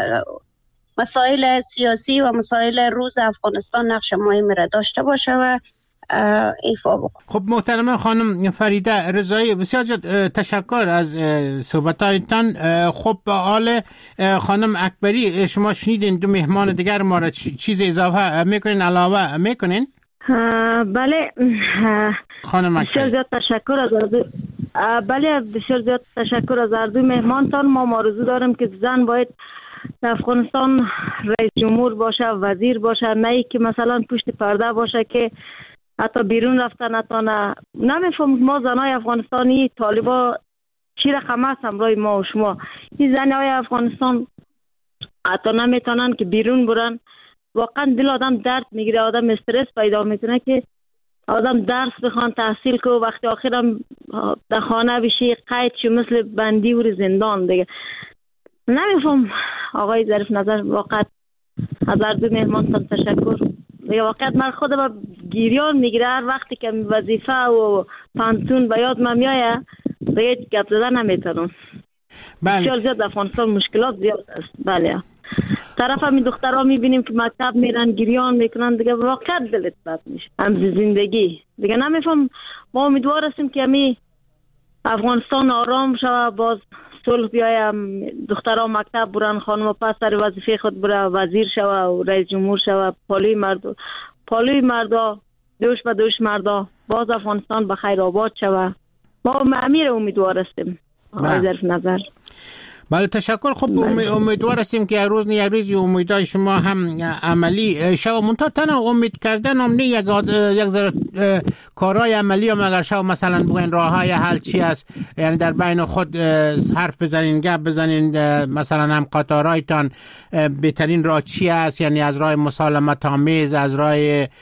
J: مسائل سیاسی و مسائل روز افغانستان نقش مهمی را داشته باشه و ایفا بکنه.
B: خب محترمه خانم فریده رضایی، بسیار تشکر از صحبتایتان. خب حال خانم اکبری، شما شنیدین دو مهمان دیگر ما را چیز اضافه میکنین، علاوه میکنین؟
I: بله
B: خانم اکبری،
I: بسیار زیاد تشکر از بله بسیار زیاد تشکر از هر دو مهمانتان. ما آرزو داریم که زن باید در افغانستان رئیس جمهور باشه، وزیر باشه، نه ای که مثلا پشت پرده باشه که حتی بیرون رفتن نتونه. نمیفهم ما زنای افغانستانی طالبا چی رقم هست همراه ما و شما. این زنای افغانستان حتی نمیتونن که بیرون برن. واقعا دل آدم درد میگیره، آدم استرس پیدا میکنه که آدم درس بخوان، تحصیل که وقتی آخرم در خانه بشی قید شو مثل بندی و زندان دیگه. نمیفهم آقای ظریف نظر، واقعا از هر دو مهمان تشکر. واقعا من خودم با گریان میگیره هر وقتی که وظیفه و پانتون به یاد من میایه دیگه گپ زدن نمیتونم. بسیار زیاد افغانستان مشکلات زیاد است. بله طرف همین دخترها میبینیم که مکتب میرن گریان میکنن دیگه، واقعا دلت بد میشه هم زندگی دیگه. نمیفهم ما امیدوار هستیم که همی افغانستان آرام شوه، باز صلح بیایم، دخترها مکتب برن، خانم پس سر وظیفه خود بره، وزیر شوه و رئیس جمهور شوه، پالوی مردا دوش به دوش مردا، باز افغانستان به خیر آباد شوه. ما امیر امیدوار هستیم آقای ظریف نظر.
B: بله تشکر. خب امیدوار هستیم که روز نه یک روزی امیدهای شما هم عملی شو. منتها تنها امید کردن هم نه، یک ذره کارهای عملی هم اگر شو مثلا بگین راههای حل چی است، یعنی در بین خود حرف بزنین، گپ بزنین، مثلا هم قطارایتان بهترین راه چی است، یعنی از راه مسالمت آمیز، از راه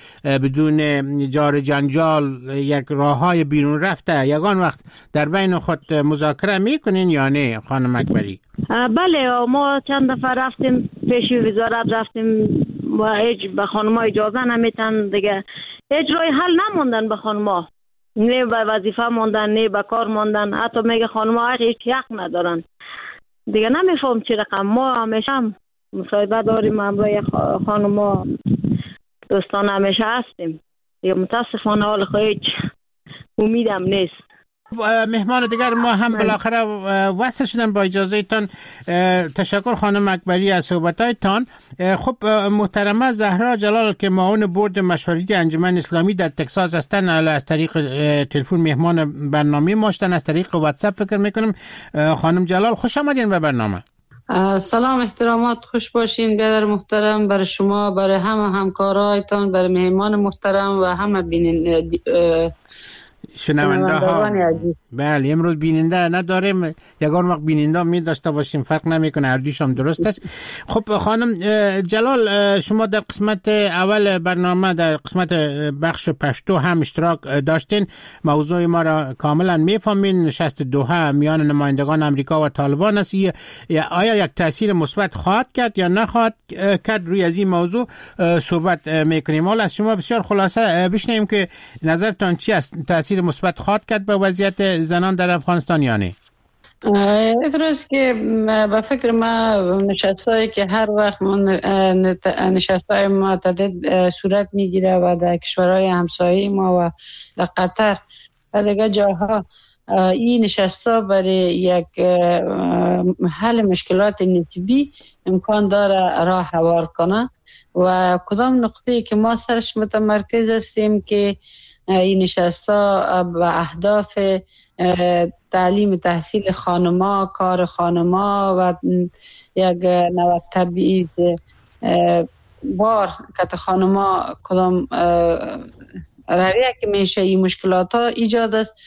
B: بدون جار جنجال، یک راههای بیرون رفته یگان وقت در بین خود مذاکره میکنین یا نه خانم اکبری؟
I: بله ما چند دفعه رفتیم پیش وزارت، رفتیم و هیچ به خانم‌ها اجازه نمیتن دیگه، هیچ راه حل نموندن به خانم‌ها، نه به وظیفه موندن نه به کار موندن، حتی میگه خانم‌ها هیچ حق ندارن دیگه. نمیفهم چی رقم. ما همیشه مصاحبه داریم همراه خانم‌ها، دوستان همیشه هستیم دیگه. متاسفانه حال هیچ امیدم نیست.
B: مهمان دیگر ما هم بالاخره وصل شدن، با اجازه تان. تشکر خانم اکبری از صحبتایتان. خب محترمه زهرا جلال که معاون بورد مشاورتی انجمن اسلامی در تگزاس هستن، از طریق تلفن مهمان برنامه ما شدن، از طریق واتساپ فکر میکنم. خانم جلال خوش آمدین به برنامه.
K: سلام، احترامات، خوش باشین بیادر محترم، برای شما، برای همه همکارایتان، برای مهمان محترم و همه
B: شنونده ها. بله امروز بیننده نداریم، یگان وقت بیننده می داشته باشیم فرق نمیکنه، هر دویش هم درست است. خب خانم جلال شما در قسمت اول برنامه در قسمت بخش پشتو هم اشتراک داشتین، موضوع ما را کاملا میفهمین. نشست دوحه میان نمایندگان امریکا و طالبان است، آیا یک تاثیر مثبت خواهد کرد یا نخواهد کرد؟ روی از این موضوع صحبت میکنیم. حالا از شما بسیار خلاصه بشنویم که نظرتان چی است، تاثیر مثبت خواهد کرد به وضعیت زنان در افغانستان یا نه؟
K: درست که به فکر ما نشستایی که هر وقت نشستای معتدد صورت میگیره و در کشورهای همسایه ما و در قطر و دیگه جاها، این نشستا برای یک حل مشکلات نسبی امکان داره راه هموار کنه و کدام نقطه‌ای که ما سرش متمرکز هستیم که این نشستا به اهداف تعلیم تحصیل خانما، کار خانما و یک نوع تبعیض بار که خانما کدام رویه که میشه این مشکلات ها ایجاد است،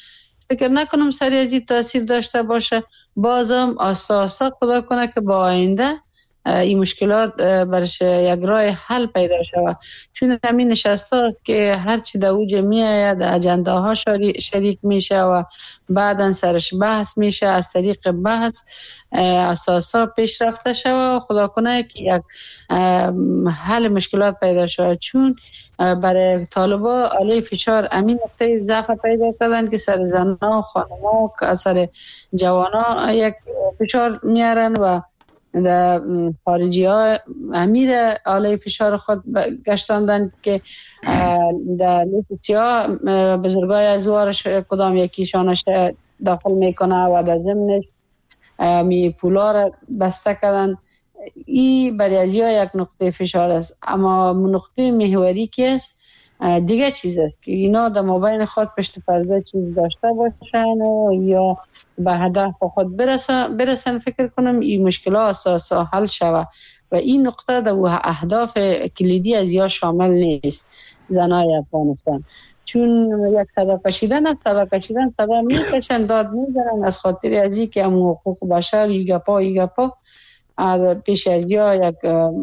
K: فکر نکنم سری از این تاثیر داشته باشه. بازم آستا آستا خدا کنه که با آینده این مشکلات برش یک راه حل پیدا شود، چون همین نشسته است که هرچی در اوج میآید اجنده ها شریک میشه و بعدا سرش بحث میشه، از طریق بحث اساسا پیش رفته شود و خدا کنه که یک حل مشکلات پیدا شود. چون برای طالبا علیه فشار امین نقطه ضعف پیدا کردن که سر زنها و خانم‌ها و سر جوان‌ها یک فشار میارن و در خارجی ها امیر علیه فشار خود گشتاندن که در لیست ها بزرگای ازوارش کدام یکیشانش داخل میکنه و در ضمنش می پولا را بسته کردن. این برای از یک نقطه فشار است، اما نقطه محوری که است دیگه چیز است که اینا در مابین خود پشت پرده چیز داشته باشن و یا به هدف خود برسن. فکر کنم این مشکلات اساسا حل شود و این نقطه در اهداف کلیدی از یا شامل نیست زنای افغانستان. چون یک صدا کشیدن است، صدا میکشن، داد میزنن از خاطر از این که حقوق بشر ایگپا پیش از یا یک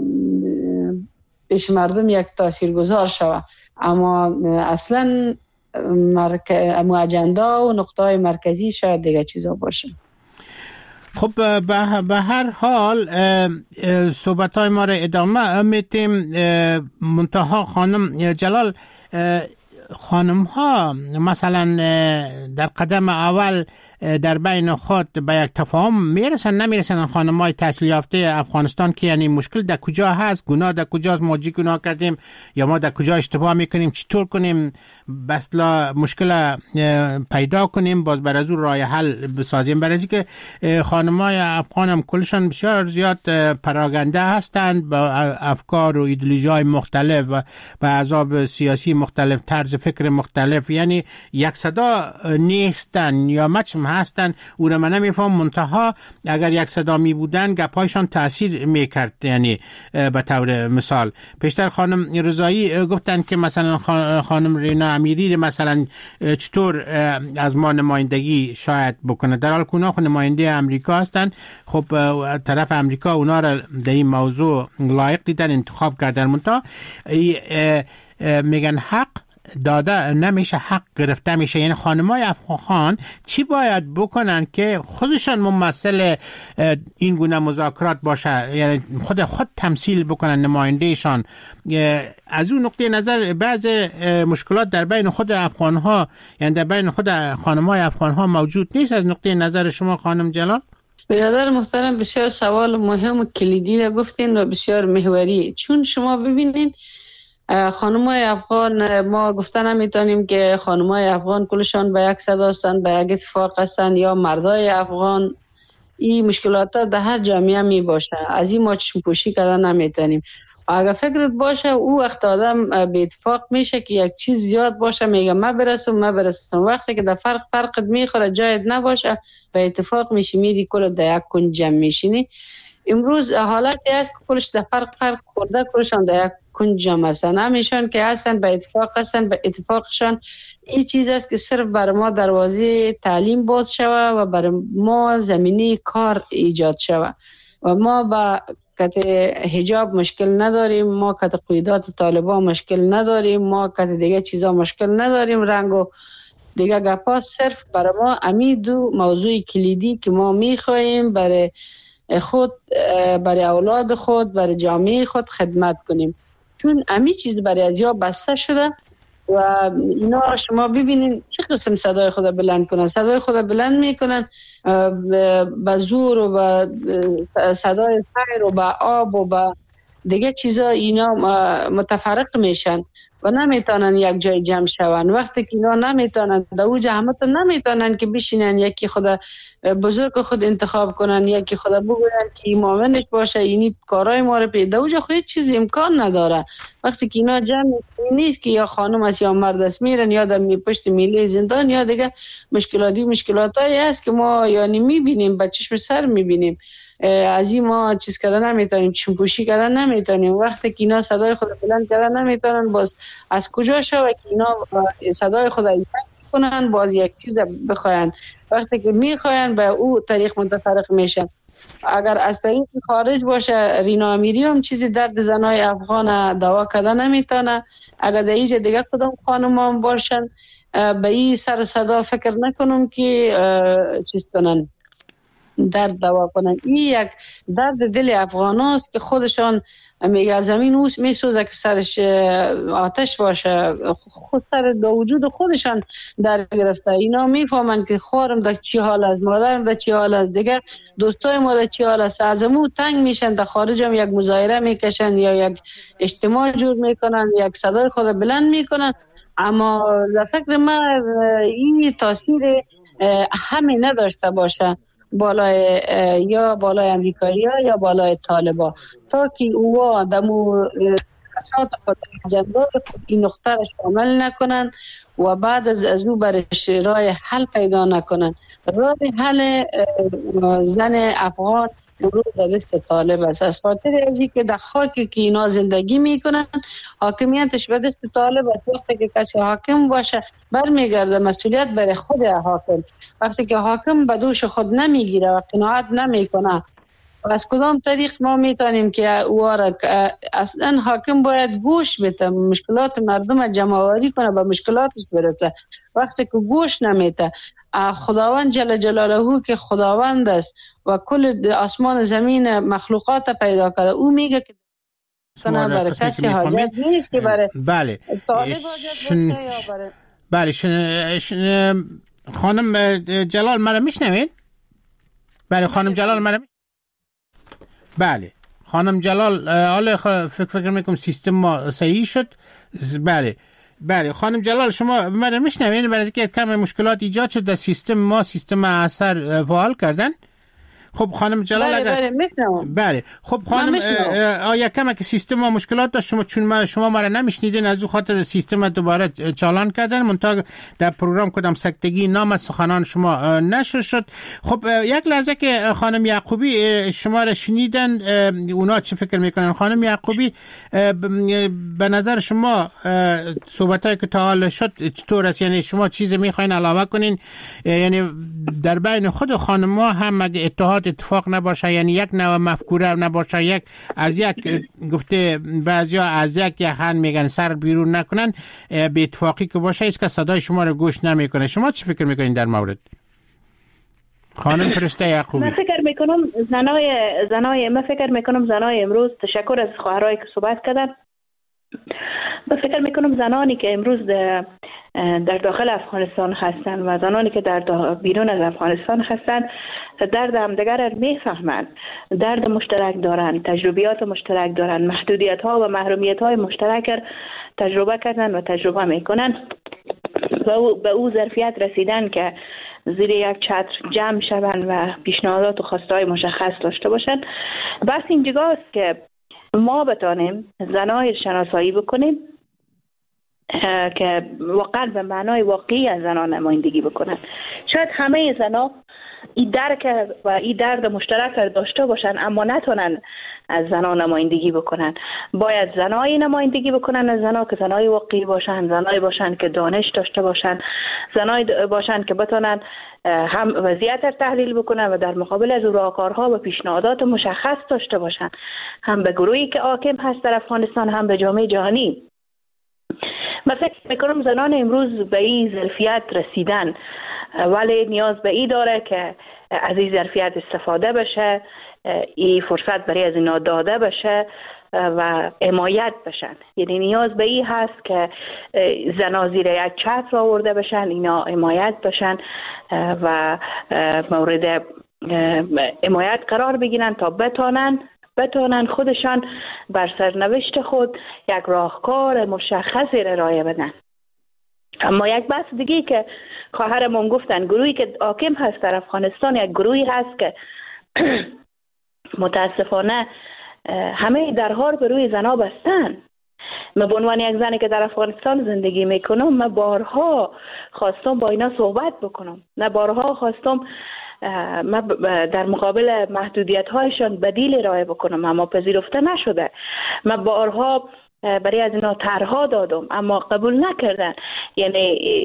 K: پیش مردم یک تاثیرگذار شود، اما اصلا اجنده و نقطه مرکزی شاید دیگه چیزا باشه.
B: خب به هر حال صحبت‌های ما را ادامه میتیم. منتها خانم جلال، خانم ها مثلا در قدم اول در بین خود به یک تفاهم میرسن نمیرسن؟ خانم‌های تحصیل یافته افغانستان که یعنی مشکل در کجا هست، گناه در کجاست، ما گناه کردیم یا ما در کجا اشتباه میکنیم، چطور کنیم بسلا مشکل پیدا کنیم باز بر از اون راه حل بسازیم. برای اینکه خانم‌های افغان هم کلشان بسیار زیاد پراگنده هستند با افکار و ایدئولوژی‌های مختلف و با احزاب سیاسی مختلف، طرز فکر مختلف، یعنی یک صدا نیستن یا مچم هستن. او را من نمیفهم، منتها اگر یک صدا می بودن گپایشان تاثیر میکرد. یعنی به طور مثال پیشتر خانم رضایی گفتن که مثلا خانم رینا امیری مثلا چطور از ما نمایندگی شاید بکنه، در حال که اونا نماینده امریکا هستن. خب طرف امریکا اونا را در این موضوع لایق دیدن، انتخاب کردن، منتها میگن حق داده نمیشه، حق گرفته میشه. یعنی خانمای افغان چی باید بکنن که خودشان ممثل این گونه مذاکرات باشه، یعنی خود تمثیل بکنن، نمایندهشان؟ از اون نقطه نظر بعض مشکلات در بین خود افغان ها، یعنی در بین خود خانمای افغان ها موجود نیست. از نقطه نظر شما خانم جلال؟
K: برادر محترم، بسیار سوال مهم و کلیدی را گفتین و بسیار محوری. چون شما ببینین خانمای افغان، ما گفته نمیتونیم که خانمای افغان کلشان به یک صدا هستند، به یک اتفاق هستند، یا مردای افغان. این مشکلات در هر جامعه می باشه، از این ما چشم پوشی کردن نمیتونیم. اگر فکرت باشه او وقت آدم به اتفاق میشه که یک چیز زیاد باشه میگه ما برسم، وقتی که در فرقت میخوره جایت نباشه به اتفاق میشی میری کل در یک کنج جمع میشینی. امروز حالتی است که کلش در فرق خورده، کلشان در یک کنج جمع هستن، همیشان که هستن به اتفاق هستن. به اتفاقشان این چیز است که صرف برای ما دروازه تعلیم باز شود و برای ما زمینه کار ایجاد شود و ما با کت حجاب مشکل نداریم، ما کت قیودات طالبان مشکل نداریم، ما کت دیگه چیزا مشکل نداریم، رنگ و دیگه گپا. صرف برای ما امی دو موضوع کلیدی که ما میخواهیم برای خود، برای اولاد خود، برای جامعه خود خدمت کنیم. چون امی چیز برای از یا بسته شده و اینا شما ببینین چه قسم صدای خود بلند کنن. صدای خود بلند میکنن با زور و با صدای فیر و با آب و با دیگه چیزا. اینا متفرق میشن و نمیتونن یک جای جمع شون. وقتی که اینا نمیتونن در اوج همت نمیتونن که بشینن یکی خدا بزرگ خود انتخاب کنن، یکی خدا بگوین که ایمامنش باشه، اینی کارهای ما رو پیدا اوج خود چیز امکان نداره. وقتی که اینا جمع نیست که یا خانم است یا مرد است میرن یا در پشت میله زندان یا دیگه مشکلاتایی هست که ما یعنی میبینیم، به چشم سر میبینیم. از این ما چیز کردن نمیتونیم، چشم‌پوشی کردن نمیتونیم. وقتی که اینا صدای خود بلند کردن نمیتونن، باز از کجا شود که اینا صدای خود کنن باز یک چیز بخواین. وقتی که میخواین به او طریق متفرق میشن. اگر از طریق خارج باشه رینا امیری هم چیزی درد زنای افغان دوا کردن نمیتونه. اگر در اینجا دیگه کدام خانم هم باشن به این سر و صدا فکر نکنم که چیز کنن درد دوا کنن. این یک درد دل افغان است که خودشان میگه زمین اوست میسوزه که سرش آتش باشه، خود سر دا وجود خودشان در گرفته. اینا میفهمن که خورم در چی حال است، مادرم در چی حال است، دیگه دوستای ما در چی حال است. از امو تنگ میشن، در خارج هم یک مظاهره میکشن یا یک اجتماع جور میکنن، یک صدای خود بلند میکنن. اما در فکر من این تاثیر همین نداشته باشه بالای یا بالای امریکایی ها یا بالای طالبا، تا که اوها دمو اساسات خود اجنده این نقطه را شامل نکنن و بعد از او برش راه حل پیدا نکنن. راه حل زن افغان امروز در دست طالب است. از خاطر ازی که در خاکی که اینا زندگی میکنن حاکمیتش به دست طالب است. وقتی که کسی حاکم باشه برمیگرده مسئولیت برای خود حاکم. وقتی که حاکم به دوش خود نمیگیره و قناعت نمیکنه، از کدام طریق ما میتونیم که او را اصلا حاکم باید گوش بده، مشکلات مردم جمع‌آوری کنه، به مشکلاتش برسه. وقتی که گوش نمیده، خداوند جل جلاله که خداوند است و کل آسمان زمین مخلوقات پیدا کرده، او میگه که برای کسی حاجت نیست که برای
B: بله
K: طالب حاجت باشه یا برای
B: بله. خانم جلال مرا میشنوید؟ بله خانم جلال مرا بله خانم جلال حالا فکر میکنم سیستم ما صحیح شد. بله خانم جلال شما مرا میشنوید؟ برای اینکه کم مشکلات ایجاد شد در سیستم ما، سیستم اثر فعال کردن. خب خانم جلال بله خب خانم آیا کم که سیستم ما مشکلات داشت چون شما ما را نمیشنیدین، از او خاطر سیستم دوباره چالان کردن. منتها در پروگرام کدام سکتگی نام سخنان شما نشر شد. خب یک لحظه که خانم یعقوبی شما را شنیدن اونا چه فکر میکنن؟ خانم یعقوبی به نظر شما صحبتایی که تا حال شد چطور است؟ یعنی شما چیزی میخواین علاوه کنین؟ یعنی در بین خود خانم‌ها هم اگه اتفاق نباشه، یعنی یک نوع مفکوره نباشه، یک از یک گفته بعضیا از یک هن میگن سر بیرون نکنن، به اتفاقی که باشه هیچ کس صدای شما رو گوش نمیکنه. شما چی فکر میکنین در مورد؟ خانم فرشته یعقوبی.
H: من فکر میکنم زنای امروز، تشکر از خواهرایی که صحبت کردن، من فکر میکنم زنانی که امروز در داخل افغانستان هستند و زنانی که در بیرون از افغانستان هستند درد همدیگر را میفهمند، درد مشترک دارند، تجربیات مشترک دارند، محدودیت ها و محرومیت های مشترک تجربه کردن و تجربه میکنن و به او ظرفیت رسیدن که زیر یک چتر جمع شوند و پیشنهادات و خواستهای مشخص داشته باشند. بس اینجاست که ما بتانیم زنای شناسایی بکنیم که واقعا به معنای واقعی از زنان نمایندگی بکنن. شاید همه زنا این درک و این درد مشترک را داشته باشن اما نتونن از زنان نمایندگی بکنن. باید زنای نمایندگی بکنن از زنا که زنای واقعی باشن، زنای باشن که دانش داشته باشن، زنای باشن که بتونن هم وضعیت را تحلیل بکنن و در مقابل از راهکارها و پیشنهادات مشخص داشته باشن، هم به گروهی که حاکم هست در افغانستان هم به جامعه جهانی. من فکر میکنم زنان امروز به این ظرفیت رسیدن، ولی نیاز به این داره که از این ظرفیت استفاده بشه، این فرصت برای از اینا داده بشه و حمایت بشن. یعنی نیاز به این هست که زنا زیر یک چتر آورده بشن، اینا حمایت بشن و مورد حمایت قرار بگیرن تا بتونن خودشان بر سرنوشت خود یک راهکار مشخصی ارائه بدن. اما یک بحث دیگه که خواهرمون گفتن، گروهی که حاکم هست در افغانستان یک گروهی هست که متاسفانه همه درها رو به روی زنا بستن. من به عنوان یک زنی که در افغانستان زندگی میکنم، من بارها خواستم با اینا صحبت بکنم، نه بارها خواستم در مقابل محدودیت هایشان بدیل ارائه بکنم، اما پذیرفته نشده. من بارها برای از اینا طرح‌ها دادم اما قبول نکردن. یعنی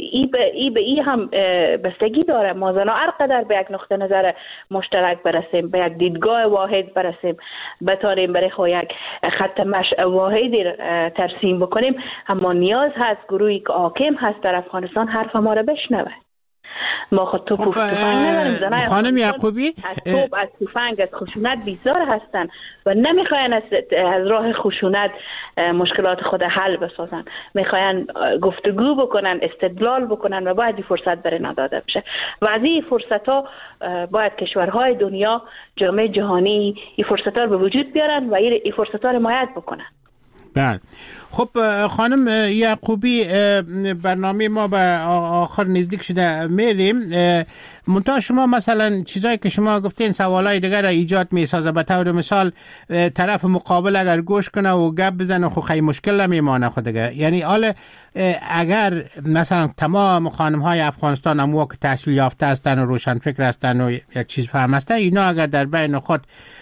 H: ای به ای هم بستگی داره. ما زنا هر قدر به یک نقطه نظر مشترک برسیم، به یک دیدگاه واحد برسیم، بتانیم برای خود یک خط مشی واحدی ترسیم بکنیم، اما نیاز هست گروهی که حاکم هست در افغانستان حرف ما را بشنوه. ما خود تو تفنگ نداریم. زنای
B: خانم یعقوبی
H: از تفنگ از خشونت بیزار هستن و نمیخواین از راه خشونت مشکلات خود حل بسازن، میخواین گفتگو بکنن، استدلال بکنن و باید این فرصت برای نداده بشه. و از این فرصت ها باید کشورهای دنیا، جامعه جهانی این فرصت ها رو به وجود بیارن و این فرصت ها رو حمایت بکنن.
B: بله. خب خانم یعقوبی، برنامه ما به آخر نزدیک شده میریم. منتها شما مثلا چیزایی که شما گفتین سوالای دیگر را ایجاد میسازه. به طور مثال طرف مقابل اگر گوش کنه و گپ بزنه خو خیلی مشکل نمیمانه خود دیگه. یعنی حالا اگر مثلا تمام خانم های افغانستان هم که تحصیل یافته هستن و روشن فکر هستن و یک چیز فهم هستن، اینا اگر در بین خود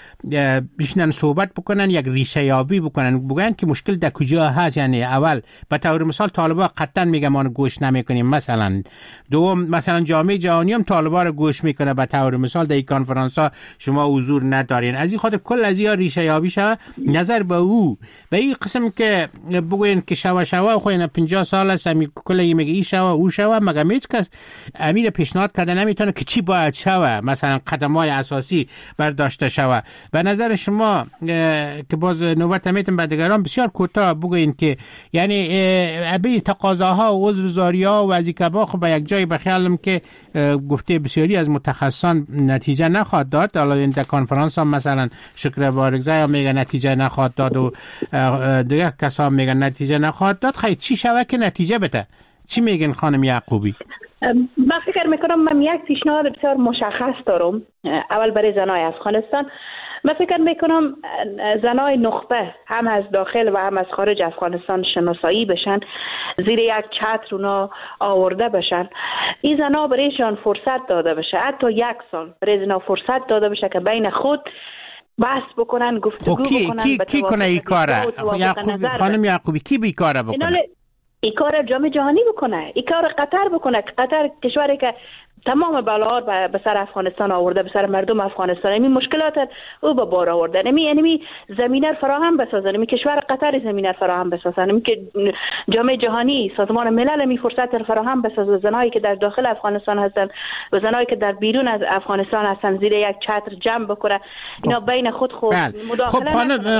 B: بشنن صحبت بکنن، یک ریشه یابی بکنن، بگن که مشکل در کجا هست. یعنی اول به طور مثال طالبا قطعا میگه ما گوش نمیکنیم، مثلا دوم مثلا جامعه جهانی هم طالبا رو گوش میکنه، به طور مثال در این کنفرانس ها شما حضور ندارین. از این خاطر کل از این ریشه یابی شوه، نظر به او به این قسم که بگوین که شوا خو اینا 50 سال است می کل میگه این شوا او شوا، مگه هیچ کس امیر پیشنهاد کرده نمیتونه که چی باید شوه، مثلا قدم‌های اساسی برداشته شوه. به نظر شما که باز نوبت میتون به دیگران بسیار کوتاه بگوین که یعنی ابی تقاضاها و عذرزاری‌ها و از این کبا خب به یک جای بخیالم که گفته بسیاری از متخصصان نتیجه نخواهد داد. حالا این در کنفرانس هم مثلا شکر بارگزای هم میگه نتیجه نخواهد داد و دیگه کسا میگن نتیجه نخواهد داد. خیلی چی شوه که نتیجه بده؟ چی میگن خانم یعقوبی؟
H: من فکر میکنم من یک پیشنهاد بسیار مشخص دارم. اول برای زنای افغانستان، من فکر میکنم زنای نخبه هم از داخل و هم از خارج افغانستان شناسایی بشن، زیر یک چتر اونا آورده بشن. این زنا برایشان فرصت داده بشه، حتی 1 سال برای زنا فرصت داده بشه که بین خود بحث بکنن، گفتگو بکنن.
B: کی کنه این کاره؟ خانم یعقوبی کی بی کاره بکنه؟
H: این کار جامعه جهانی بکنه، این کار قطر بکنه. قطر کشوری که تمام بلاها به سر افغانستان آورده، به سر مردم افغانستان، این مشکلات او به بار آورده. نمی زمینه فراهم بسازن، نمی کشور قطر زمینه فراهم بسازن، نمی که جامعه جهانی، سازمان ملل می فرصت فراهم بسازه. زنایی که در داخل افغانستان هستن و زنایی که در بیرون از افغانستان هستن زیر یک چتر جمع بکنه، اینا بین خود مداخله.
B: خب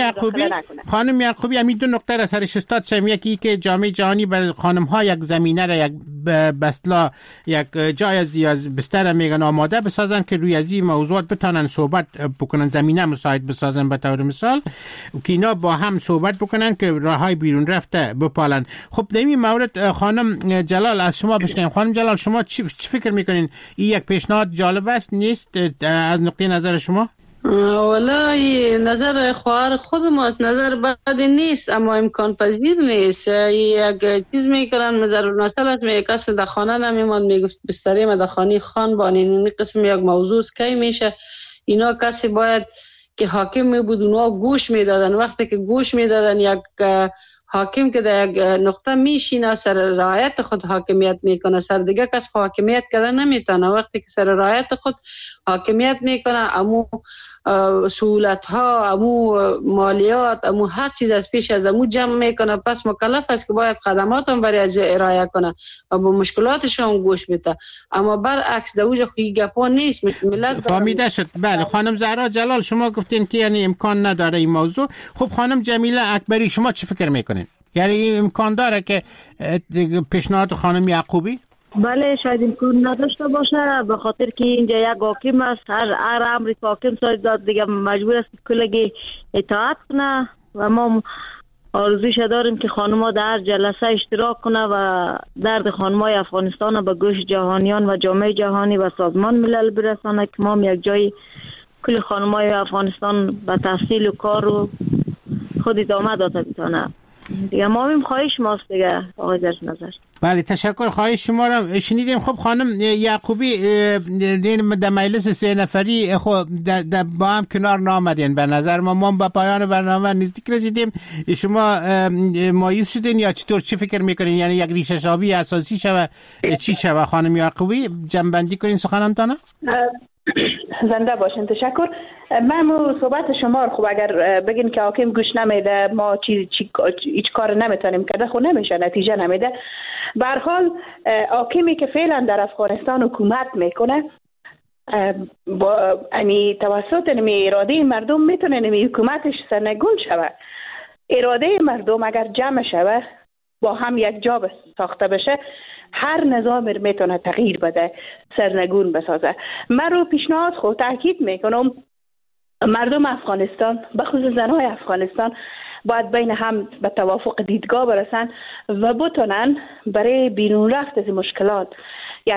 B: خانم یعقوبی همین دو نکته را سرش استاد شم. یکی که جامعه جهانی برای خانم ها یک زمینه را، یک بسلا، یک جای از بستر میگن آماده بسازن که روی از این موضوعات بتانن صحبت بکنن، زمینه مساعد بسازن. به طور مثال که اینا با هم صحبت بکنن که راههای بیرون رفته بپالن. خب در این مورد خانم جلال از شما بشنویم. خانم جلال شما چی فکر میکنین؟ این یک پیشنهاد جالب است نیست از نقطه نظر شما؟
K: والله نظر خواهر خود ماست، نظر بدی نیست اما امکان پذیر نیست. یک چیز میکنن مزرور مسئله می کسی در خانه نمیماند، میگفت بستریم در خانه خان بانین. این قسم یک موضوع کی میشه؟ اینا کسی باید که حاکم می بود اونا گوش میدادن. وقتی که گوش میدادن یک حاکم که در یک نقطه میشینه سر رعایت خود حاکمیت میکنه، سر دیگه کس حاکمیت کردن نمیتونه. وقتی که سر رعایت خود حاکمیت میکنه، امو سهولت ها، امو مالیات، امو هر چیز از پیش از امو جمع میکنه. پس مکلف است که باید خدمات هم برای از ارائه کنه و با مشکلاتش هم گوش بده. اما برعکس دوجه خوی گپا نیست. ملت
B: فهمیده شد. بله خانم زهرا جلال شما گفتین که یعنی امکان نداره این موضوع. خب خانم جمیله اکبری شما چی فکر میکنین؟ یعنی امکان داره که پیشنهاد خانم یعقوبی؟
I: بله شاید امکان نداشته باشه، به خاطر که اینجا یک حاکم است، هر امری که حاکم صادر داد دیگه مجبور است کلگی اطاعت کنه و ما آرزوش داریم که خانم‌ها در جلسه اشتراک کنه و درد خانم‌های افغانستان به گوش جهانیان و جامعه جهانی و سازمان ملل برسانه که ما یک جای کل خانم‌های افغانستان به تحصیل و کار و خود ادامه داده بتونه. دیگه ما هم خواهش ماست دیگه آقای در نظر.
B: بله تشکر. خواهش شما را شنیدیم. خب خانم یعقوبی در مجلس 3 نفری خب با هم کنار نامدین. به نظر ما به پایان برنامه نزدیک رسیدیم. شما مایوس شدین یا چطور؟ چی فکر میکنین؟ یعنی یک ریشه شابی اساسی شوه چی شوه؟ خانم یعقوبی جنبندی کنین سخنمتانه.
H: زنده باشین. تشکر. من صحبت شما خب اگر بگین که حاکم گوش نمیده ما هیچ کار نمیتونیم کرده خب نمیشه، نتیجه نمیده. به هر حال حاکمی که فعلا در افغانستان حکومت میکنه با توسط اراده مردم میتونه حکومتش سرنگون شود. اراده مردم اگر جمع شود با هم یک جا ساخته بشه هر نظام میتونه تغییر بده، سرنگون بسازه. من رو پیشنهاد خود تاکید میکنم مردم افغانستان به خصوص زنهای افغانستان باید بین هم به توافق دیدگاه برسن و بتونن برای بیرون رفت از مشکلات یک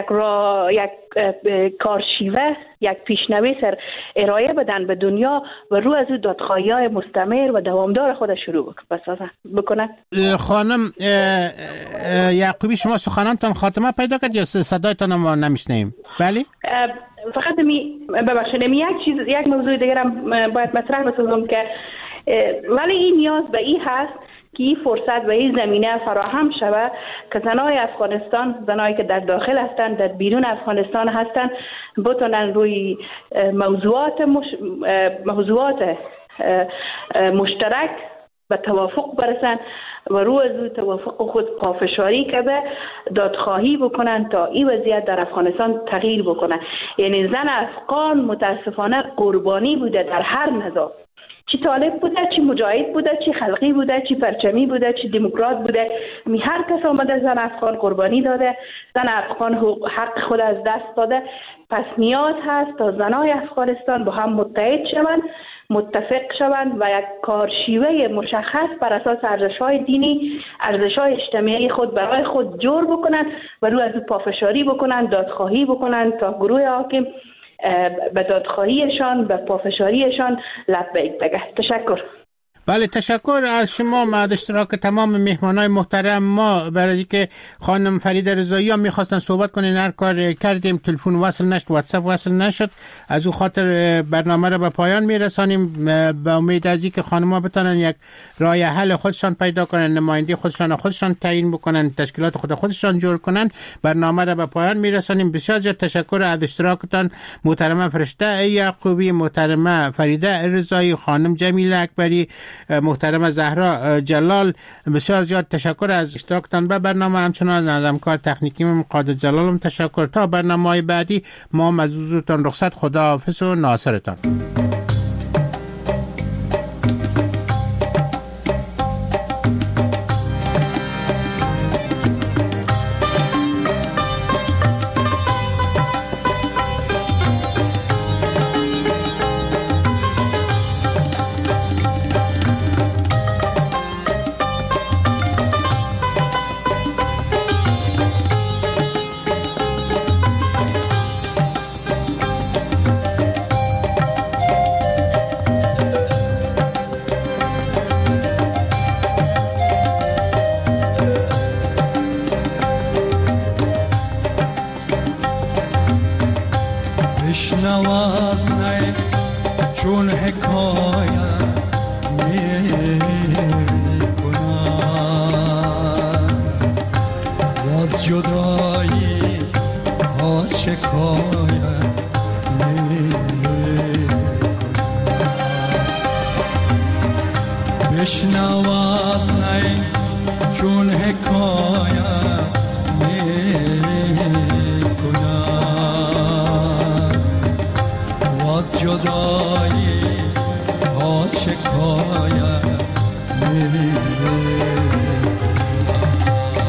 H: کارشیوه، یک پیشنویس ارائه بدن به دنیا و رو از او دادخواهی‌های مستمر و دوامدار خود شروع بکنن. خانم
B: یعقوبی شما سخنانتان خاتمه پیدا کرد یا صدایتان ما نمیشنیم؟ بله؟
H: فقط ببخشید یک موضوع دیگر هم باید مطرح بسازم که ولی این نیاز به این هست که این فرصت و این زمینه فراهم شود که زنای افغانستان، زنایی که در داخل هستند در بیرون افغانستان هستند بتونن روی موضوعات مشترک به توافق برسن و رو از توافق خود پافشاری کرده دادخواهی بکنن تا این وضعیت در افغانستان تغییر بکنه. یعنی زن افغان متاسفانه قربانی بوده در هر نظام، چی طالب بوده، چی مجاهد بوده، چی خلقی بوده، چی پرچمی بوده، چی دموکرات بوده، هر کس آمده زن افغان قربانی داده، زن افغان حق خود از دست داده. پس نیاز هست تا زنای افغانستان با هم متحد شوند، متفق شوند و یک کارشیوه مشخص بر اساس ارزش‌های دینی، ارزش‌های اجتماعی خود برای خود جور بکنند و رو از پافشاری بکنند، دادخواهی بکنند تا گروه حاکم به دادخواهیشان، به پافشاریشان لبیک بگه. تشکر.
B: بله تشکر از شما. بعد اشتراک تمام مهمانای محترم ما برای که خانم فریده رضایی هم میخواستن صحبت کنین، هر کار کردیم تلفن وصل نشد، واتساپ وصل نشد، از او خاطر برنامه را به پایان میرسانیم. به امید از که خانم‌ها بتونن یک راه حل خودشان پیدا کنن، نماینده خودشان تعیین بکنن، تشکیلات خودشان جور کنن. برنامه را به پایان میرسانیم. بسیار زیاد تشکر از اشتراکتان محترمه فرشته یعقوبی، محترمه فریده رضایی، خانم جمیله اکبری، محترم زهرا جلال. بسیار زیاد تشکر از اشتراکتان به برنامه. همچنان از همکار تکنیکی قادر جلالم تشکر. تا برنامه‌های بعدی ما از حضورتان رخصت. خداحافظ و ناصرتان.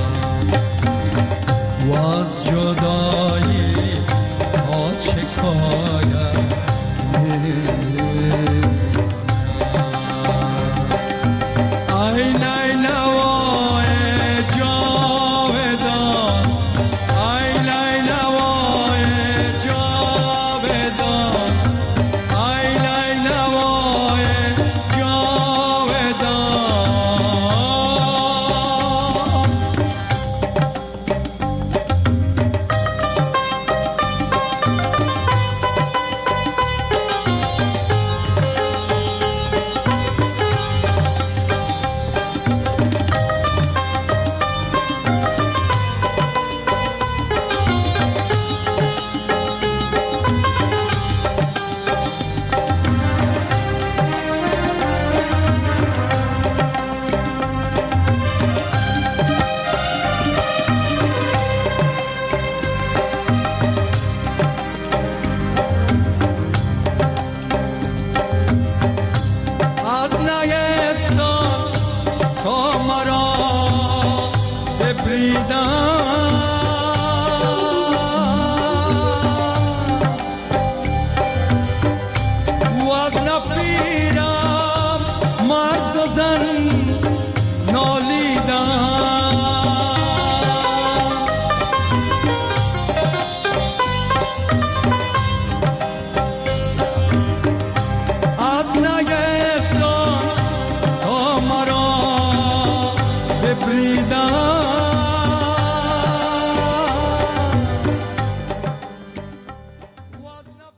L: was jodai ha chekha